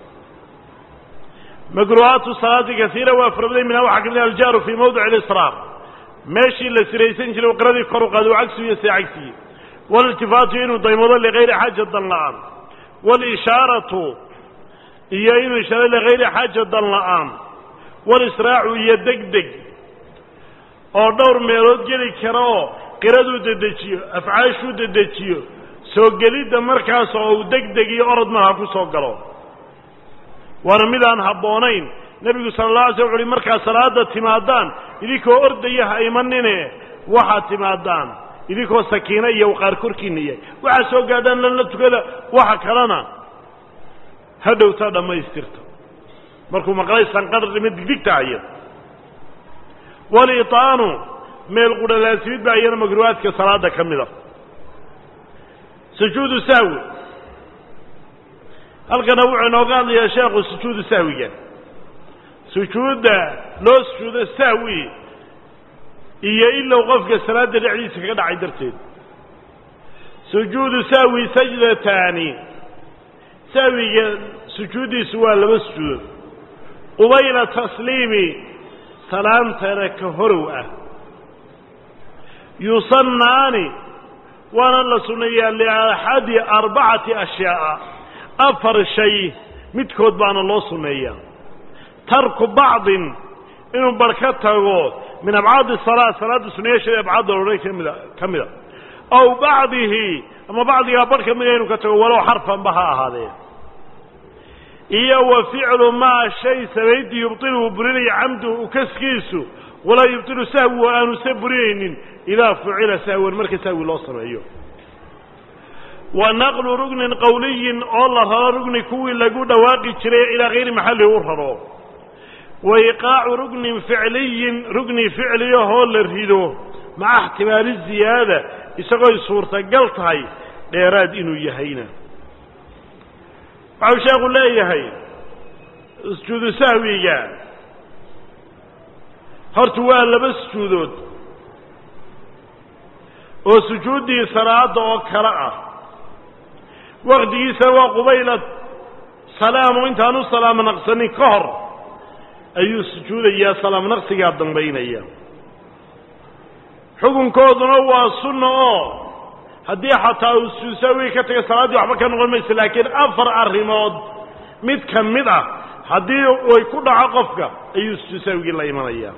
مكروهات الصلاة كثيرة وافر بدنيه منها وحكمنا الجار في موضع الإصرار ماشي لسريسين جلو قردي كرو قاضو عكسو يسي عكسي والالتفاتين ضيموضا لغير حاجة الضلعان والإشارة إياين إشارة لغير حاجة ضلعان والإسراع يدقدق أو دور ميلود جلي كراو قردو ددتشيو أفعاشو ددتشيو سوقلي دمركاس أو دقدقي أرض مهاكو سوقلو ورميدان حبونين نبي صلى الله عليه وسلم مركز صلاة تمادان إذيكو أرديها إيمانيني وحا تمادان إذيكو سكينة يوقار كوركينية وحا سوقادان لن تقول وحا كلانا هدو تادا ما يسترتو مركو مقلاي سنقرر من دقدق تعيين والإطانو ميل قول الاسميد بعيين مقروات كصلاة كاملة سجود ساوي halkana wuxuu inooga hadlayaa sheekhu sujuudu sahwiga sujuudda loo sujuudo sahwi iyo ilow qofka salaada dhexdiisa kaga dhacay darteed sujuudu sahwi sajdataani sahwiga sujuudiisu waa laba sujuudood qubayla tasliimi salaantana ka horow ah yusannaani waana la sunneeyaa liaxadi arbacati ashyaa'a afar shay midkood baana loo sunneeyaa tarku bacdin inuu bar ka tago min abcaadi salaa salaadda sunnayaasheeda abcaadda odhan ka mida aw bacdihi ama bacdigaa bar ka mida inuu ka tago walow xarfanba ha ahaadee iyo wa ficlu maa shay samayntii yubtiluhu burinaya camduhu ukaskiisu walaa yubtilu sahwi wa aanu se burinaynin idaa fucila sahwan marka sahwi loo sameeyo wa naqlu rugnin qawliyin oo la raro rugni kuwii lagu dhawaaqi jiray ilaa hayri maxallihi u raro wa iqaacu rugnin ficliyin rugni ficliyahoo la rido maca ixtimaali ziyaada isagooy suurtagal tahay dheeraad inuu yahayna waxau sheekhu leeyahay sujuudu sahwiga horta waa laba sujuudood oo sujuuddii salaada oo kale ah waqtigiisa waa qubayla salaamu intaanu salaamo naqsanin ka hor ayuu sujuudayaa salaam naqsigaa dambaynaya xukunkooduna waa sunna oo haddii xataa uu sujuudu sahwiga ka taga salaaddii waxba ka noqon maysa laakiin afar arrimood mid ka mid ah haddii ay ku dhaco qofka ayuu sujuudu sahwigii la imanayaa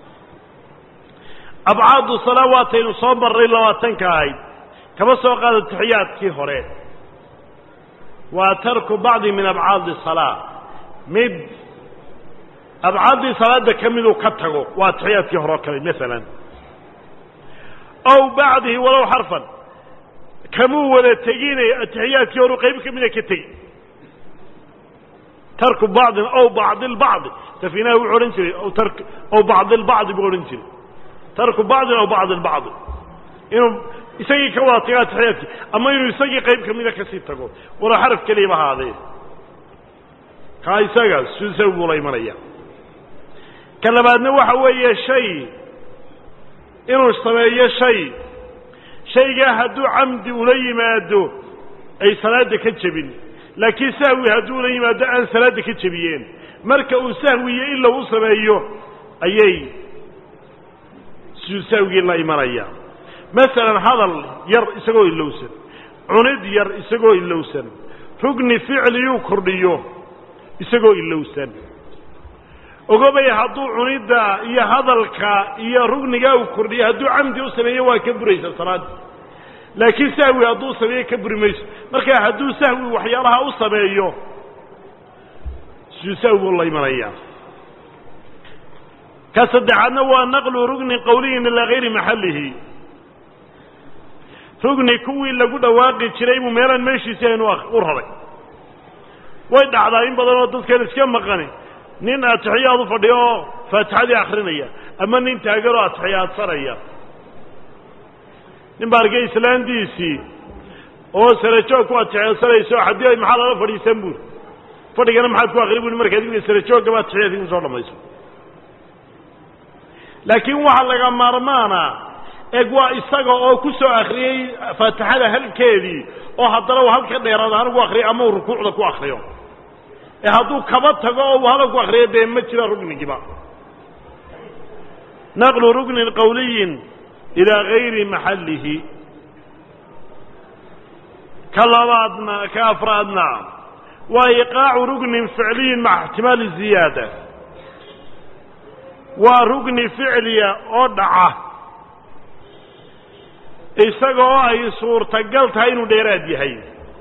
abcaadu salaa waataynu soo marray 20ka ahayd kama soo qaada taxiyaadkii hore waa tarku bacdi min abcaadi salaa mid abcaaddii salaada ka miduu ka tago waa taxiyaadkii hore oo kale maalan aw bacdihi walow xarfan kamuu wada teginaya ataxiyaadkii horu qayb ka mida ka tegi tarku bacdin aw bacdi lbacdi safinaha wuxuu odhan jiray aw bacdi lbacdi buu odhan jiray tarku bacdin aw bacdi lbacdi inuu isagii ka wada tago ataxiyaadkii ama inuu isagii qayb ka mida kasii tago walow xaraf keliyaba ahaadee kaa isaga sujuudu sahwi buu la imanaya ka labaadna waxa weeye shay inuu sameeyo shaygaa hadduu camdi ula yimaado ay salaada ka jebin laakiin sahwi hadduu ula yimaado aan salaada ka jebiyeen marka uu sahwiyo ila u sameeyo ayay sujuud sahwigii la imanaya masalan hadal yar isagoo ilowsan cunid yar isagoo ilowsan rugni ficliyuu kordhiyo isagoo ilowsan ogobay hadduu cunidda iyo hadalka iyo rugnigaa uu kordhiyo hadduu camdi u sameeyo waa ka buraysa salaada laakiin sahwi hadduu sameeyo ka buri mayso marka hadduu sahwi waxyaalaha u sameeyo sujuud sahwi buu la imanaya ka saddexaadna waa naqlu rugnin qawliyin ilaa hayri maxallihi rugni kuwii lagu dhawaaqi jiray buu meelaan meeshiisi aynu u raray way dhacdaa in badan oo dadkan iska maqani nin atixiyaad u fadhiyo oo faatixadii akrinaya ama nin taagan oo atixiyaadsanaya nin baa arkay islaantiisii oo sarajoog ku atixiyaadsanayso haddii ay maxaa lala fadhiisan buuri fadhigana maxaad ku akri buuri markaad igna sarajoogaba atixiyaadkii kusoo dhamayso laakiin waxaa laga maarmaana waa isaga oo ku soo akriyey faatixada halkeedii oo haddana uu halka dheeraad ahaan ugu akriyo ama uu rukuucda ku akriyo hadduu kaba tago oo uu hadal ku akriyo dee ma jira rugnigiiba naqlu rugnin qawliyin ilaa gayri maxallihi ka labaadna ka afraadna waa iqaacu rugnin ficliyin maca ixtimaali ziyaada waa rugni ficliya oo dhaca isaga oo ay suurtagal tahay inuu dheeraad yahay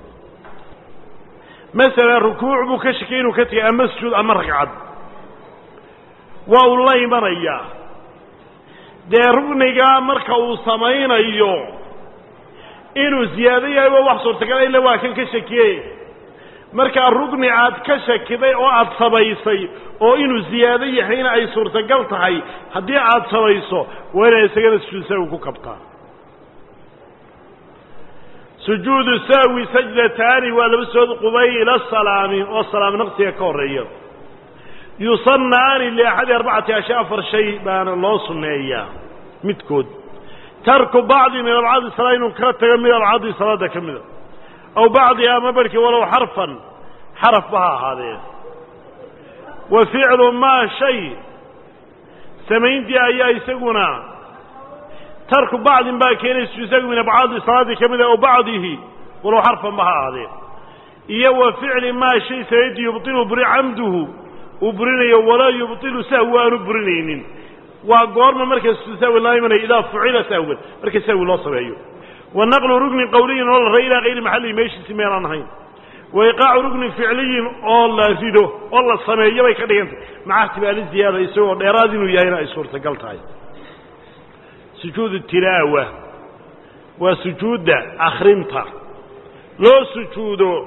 masalan rukuuc buu ka shakay inuu ka tegay ama sujuud ama ragcad waa uu la imanayaa dee rugnigaa marka uu samaynayo inuu ziyaado yahay waa wax suurtagal ila waa kan ka shakiyey markaa rugni aad ka shakiday oo aad samaysay oo inuu ziyaado yahayna ay suurtagal tahay haddii aad samayso waa inay isagana sujuud sahwi ku kabtaa سجود السهو سجدتان ولبسود قبيل السلام والسلام نقصي كورية يصنعان لأحد 4 أشياء فرشي بان الله سنية متكود ترك بعض من بعض الصلاة نكرت من بعض الصلاة كمذا أو بعضها مبرك ولو حرفا حرف بها هذه وفعل ما شيء سمين دي أيها يسقنا ترك بعض ما كان يسقنا من بعض الصلاة كمذا أو بعضه ولو حرفا بها هذه إيه وفعل ما شيء سيد يبطل بري عمده وبرني ولا يبطل سهوا برنين وقارنا مركز تساوي الله يمنى إذا فعل سهوا مركز سهوا الله صبيه والنقل ركن قولي والله إلى غير محل ماشي سميران هين وإيقاع ركن فعلي الله زيده والله الصمية بيكدين مع احتمال الزيادة يسوع إرادين ويانا يسور تقلت هاي سجود التلاوة وسجود أخرنتا لو سجود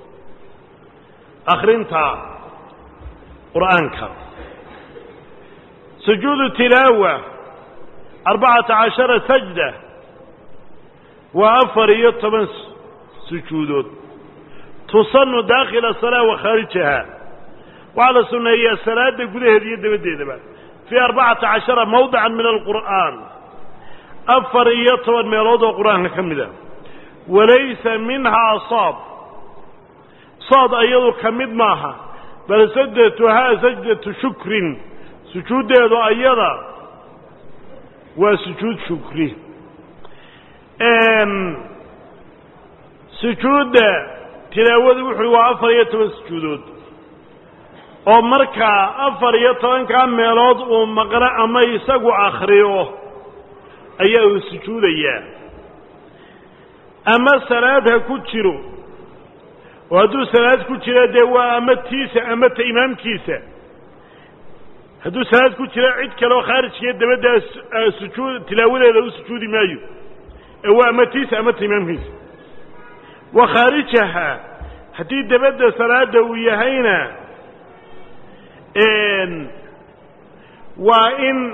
أخرنتا قرآنك سجود التلاوة 14 سجدة وأفر يطمن سجود تصن داخل الصلاة وخارجها وعلى سنة هي الصلاة قلها اليد بديدة في 14 موضعا من القرآن أفر يطمن ميلاد القرآن كمذا وليس منها صاد أيضا كمد معها بل سجدتها سجدة شكر سجود هذا أيضا وسجود شكري سجود تلاوة وحي وأفر يتوى سجودود ومركا أفر يتوى كان ميلاد ومقرأ أما يساقوا آخريوه أيه سجود أيه أما صلاة كتشرو وهدو صلاة كتشرو دوا أما تيسة أما إمام كيسة هدو صلاة كتشرو عيد كلو خارج يد بدأ سجود تلاوة له سجود مايو هو أما تيسة أما إمام كيسة وخارجها حتى بدأ صلاة ويهينا وإن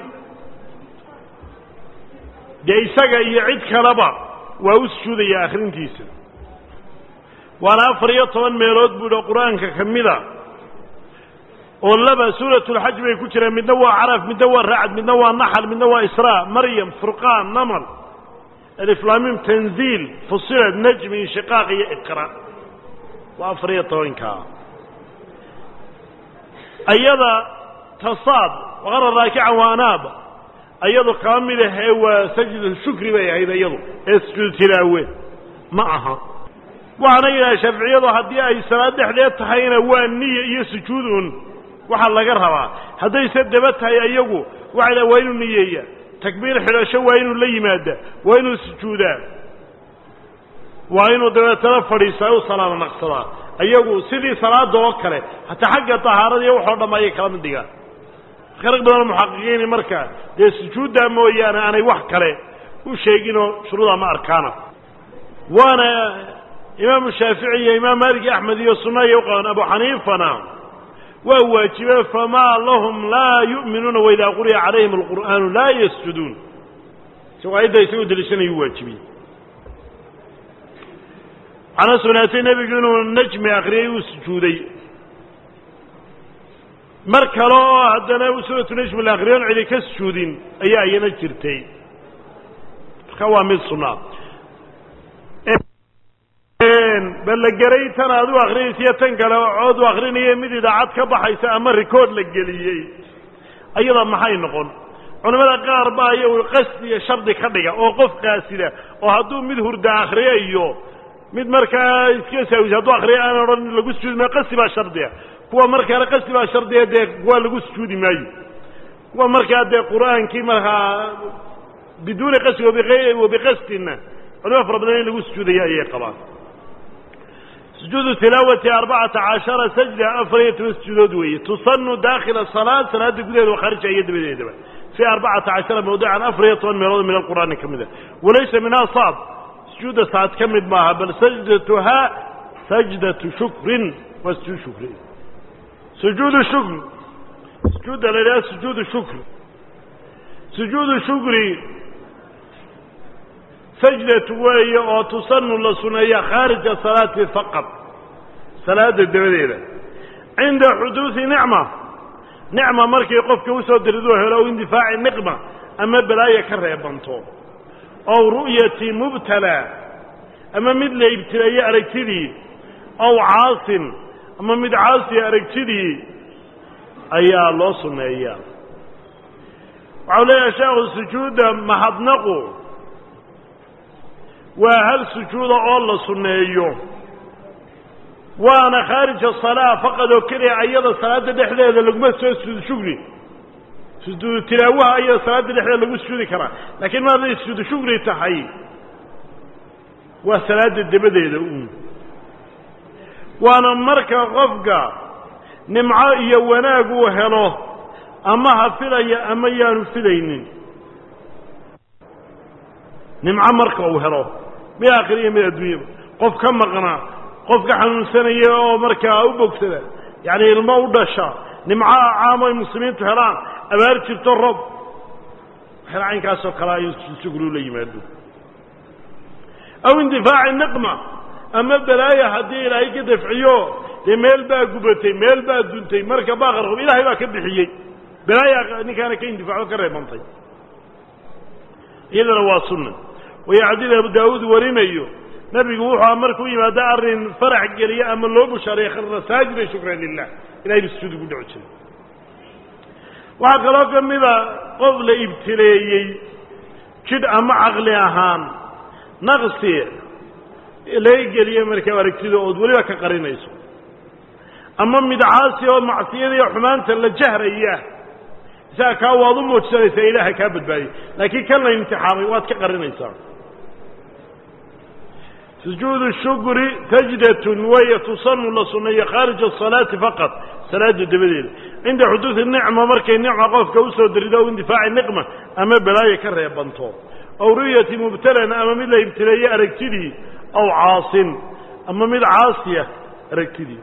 جيساق يعيد كلبا وأسجود يا آخرين تيسا ولا فريطا ميلود بودا قرآن ككمدا واللبا سورة الحج بيكوشرا من دوا عرف من دوا الرعد من دوا النحل من دوا إسراء مريم فرقان نمر الإفلاميم تنزيل فصيلة نجم انشقاق يقرأ وأفريطا وإنكا أيضا تصاد وغير راكعا وأناب أيضا كاملة هو سجد الشكر بيها إذا يضو اسجد تلاوه معها وعنا إلى شفعية هدي أي صلاة حديث تحيينا والنية يسجودون وحال لقرها هذا يسدبتها يأيقو وعلى وين النية تكبير حلاشة وين اللي مادة وين السجودة وين دواتنا فريسة وصلاة نقصرها أيقو سيدي صلاة دوكرة حتى حق طهارة يوحونا ما يكلم ديها خرق بدل المحققين مركا دي سجود مويانا أنا وحكرة وشيقينه شروطها ما أركانه وانا إمام الشافعي إمام مالك أحمد يصنع يوقعون أبو حنيفنا وهو واجب فما لهم لا يؤمنون وإذا قرئ عليهم القرآن لا يسجدون سواء إذا يسجد لسنة يواجبين عن سنتين نبي يقولون النجم أخريه سجودي مركلو هدنا سورة النجم الأخرين عليك السجودين أي نجرتين خوامل صنع بل لقريتنا هذو أخريسيتين قالوا عودوا أخريني مدي دعات كبحيس أما ريكورد لقليي أيضا ما حي نقول علماء قاربا يو قصدي شرط خدقة أو قف قاسدة وهدو مد هرد أخريو مد مركا كيساوي هدو أخري أنا رن لقو سجود ما قصدي با شرطية هو مركا قصدي با شرطية دي هو لقو سجودي مايو هو مركا دي قرآن كي مركا بدون قصد وبقصدنا علماء فربنا لقو سجودي يا قبان سجود تلاوة 14 سجدة أفريت والسجود تصن داخل الصلاة صلاة قدر وخارج أيد بديدة في 14 موضوعا أفريت من القرآن كمذا وليس منها صاد سجود صاد كمد معها بل سجدتها سجدة شكر وسجود شكر سجود الشكر سجود لا سجود الشكر سجود الشكر سجدة وهي أو تصن لسنية خارج الصلاة فقط صلاة الدبديلة عند حدوث نعمة مركي يقف كوسو دردوها لو اندفاع النقمة أما بلايا كره بنطو أو رؤية مبتلى أما مثل ابتلايا أركتدي أو عاص أما مثل عاصي أركتدي أيها الله سنية وعلي أشياء السجود محضنقوا وهل سجود الله سنية وأنا خارج الصلاة فقد وكري أيضا صلاة الدحلة إذا لقمت سجود شكري سجود تلاوها أيضا صلاة الدحلة لقمت سجود كرا لكن ماذا يسجود شكري تحيي وصلاة الدبدة إذا وأنا مركة غفقة نمعائي وناق وهلو أما هفلي أما ينفلين نمع مركة وهلو بآخر من الدنيا قف كم مغنى قف كحن سنة ومركة أو بكسلة يعني الموضشة نمع عام المسلمين تهران أبارك الرب حرعين كاسو قرائي يسقلوا لي مادو أو اندفاع النقمة أما بلايا هدي إلهي كدفعيو ميل با قبتي ميل با دونتي مركة باغرهم إلهي با كدحيي بلايا كان كين دفاعه كره منطي إذا روا سنة ويعدل أبو داود ورينيو نبي وحى مركو يما دار فرح قليا أما لو بشري خر ساجد شكرا لله إلهي بالسجود يقول عشان وعقلوا كمذا قبل ابتلايي كد أما عقلي أهان نغسي إلهي قليا مركا وركتده ولي وكا قرينيسو أما مدعاسي ومعصيدي وحمانة للجهر إياه إذا كان واضم وتسلسة إلهي كابد باي لكن كان له امتحامي وات كقرينيسو سجود الشكر سجدة وهي تصن لصنية خارج الصلاة فقط صلاة الدبديل عند حدوث النعمة مركي النعمة قف كوسة ودريده واندفاع النقمة أما بلايا كره يبنطو أو رؤية مبتلى أما مثل ابتلايا أركتدي أو عاص أما مثل عاصية أركتدي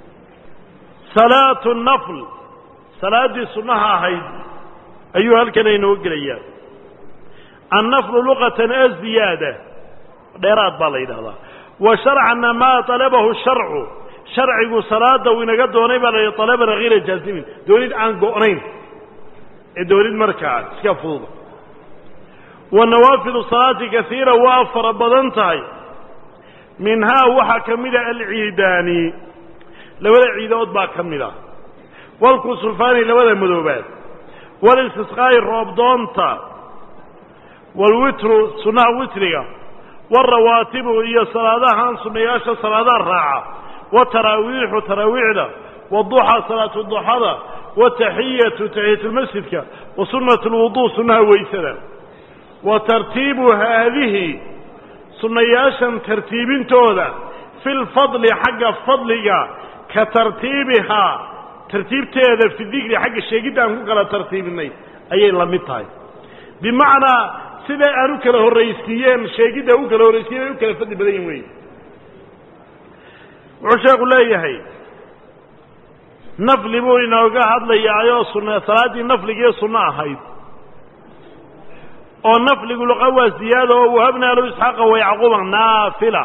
صلاة النفل صلاة صنها هيد أيها الكنين وقليا النفل لغة الزيادة ديرات بالي هذا وشرعا ما طلبه الشرع شرع صلاة وينقد دوني بلا طلب غير جازم دوني عن قونين دوني مركعات كفوض والنوافل الصلاة كثيرة وافر بدنتهي منها وحكمل العيداني لولا عيدات با كملا والكسوفاني لولا مذوبات والاستسقاء الرابضانتا والوتر سنة وترية والرواتب هي صلاة سنياش صلاة الراعة والتراويح تراويعنا والضحى صلاة الضحى والتحية تحية المسجد وسنة الوضوء سنة ويسرة وترتيب هذه سنياشا ترتيب تولا في الفضل حق فضلها كترتيبها ترتيب تهذا في الذكر حق الشيء جدا نقول ترتيب النيل أي لمتها بمعنى سيدا أنوك له الرئيسيين الشيء جدا أنوك له الرئيسيين أنوك له فضل بدين وين وعشاق الله يهي نفل بولنا وقاعد لي عيو صنع صلاة النفل جي صنع هيد والنفل يقول قوة زيادة ووهبنا له إسحاق ويعقوب نافلة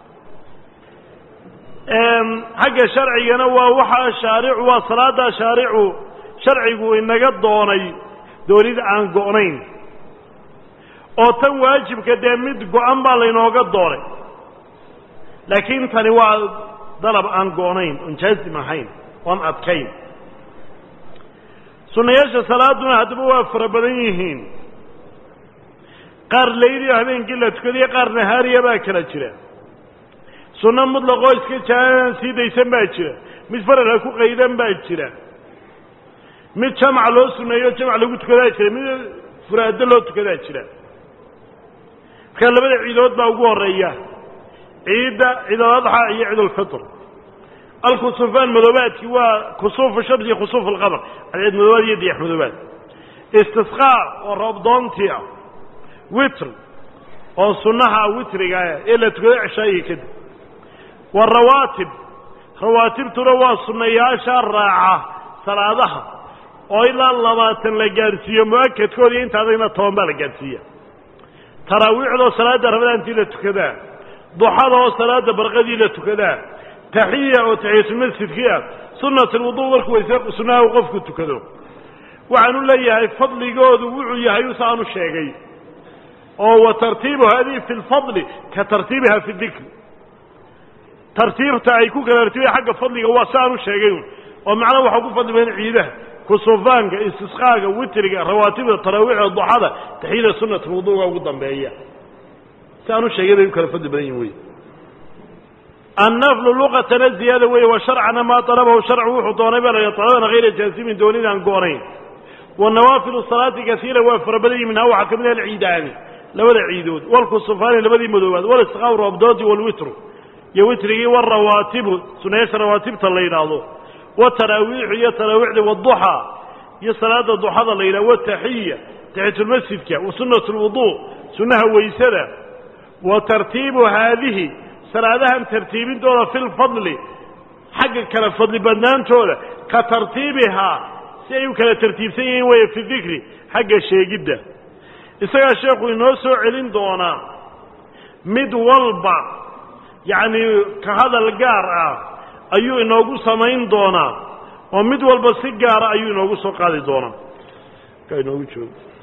حق شرعي نوى وحى شارع وصلاة شارع شرعي إنك الضوني دوريد عن قونين وتن واجب كدامد قوان بالينوك الضوني لكن تنوى ضرب عن قونين انجاز محين وان أبكين سنياش صلاة هدبوا فربنيهين قار ليلي هبين قلة كذي قار نهاري باكرة جرا سنة مطلقة اسكي جان سيديسان باكرة مش فرق هكو قيدان باكرة مش جمع له سنة جمع له تكذا جرا مش فراد له تكذا جرا كان لبدا عيدات باقوه الرئيه عيد الأضحى هي عيد الفطر الكسوفان مذوبات هو كسوف الشمس خسوف القمر العيد مذوبات يدي مذوبات استسقاء والربضانتيا وتر وصنها وتر إلا تقول عشاء كده والرواتب رواتب تروى صنياشا الراعة صلاةها وإلا اللبات لقارسية مؤكد كودي انت هذين الطوانبا لقارسية taraawiixda salaada ramadaantii la tukadaa duxada oo salaada barqadii la tukadaa taxiya oo taxiyatul masjidkii ah sunnatul wudu markuu wayse sunnaha qofku tukado waxaanu leeyahay fadligoodu wuxuu yahay usaanu sheegay oo wa tartiibu hadii fi al-fadl ka tartiibaha fi dhikr tartiibta ay ku gaartay xagga fadliga waa saanu sheegay oo macna waxa ku fadliban ciidaha kusufaanka istisqaaga witriga rawaatibda taraawiixda duxada taxiyada sunnatul wudu ugu dambeeya saanu sheegay in kala fadli badan yihiin النفل لغة الزيادة وشرعا ما طلبه شرع وحضانه بلا يطلبنا غير جازم دونين عن قورين والنوافل الصلاة كثيرة وفربدي منها وحكمنا العيدان لولا عيدود والكصفان لبدي مدوبات والاستغاء والربدات والوتر يوتري والرواتب سنيس رواتب الليل هذا والتراويح يتراويح والضحى يصلاة الضحى الليل والتحية تحت المسجد وسنة الوضوء سنة ويسرة وترتيب هذه سرادها ترتيبين دولة في الفضل حق كلا فضل بنان دولة كترتيبها سيئو كلا ترتيب سيئو في الذكر حق الشيء جدا إساق الشيخ ينوسو علين دونا مد والبع يعني كهذا القارة أيو إنوغو سمين دونا ومد والبع سيقارة أيو إنوغو سوقالي دونا كأي نوغو شو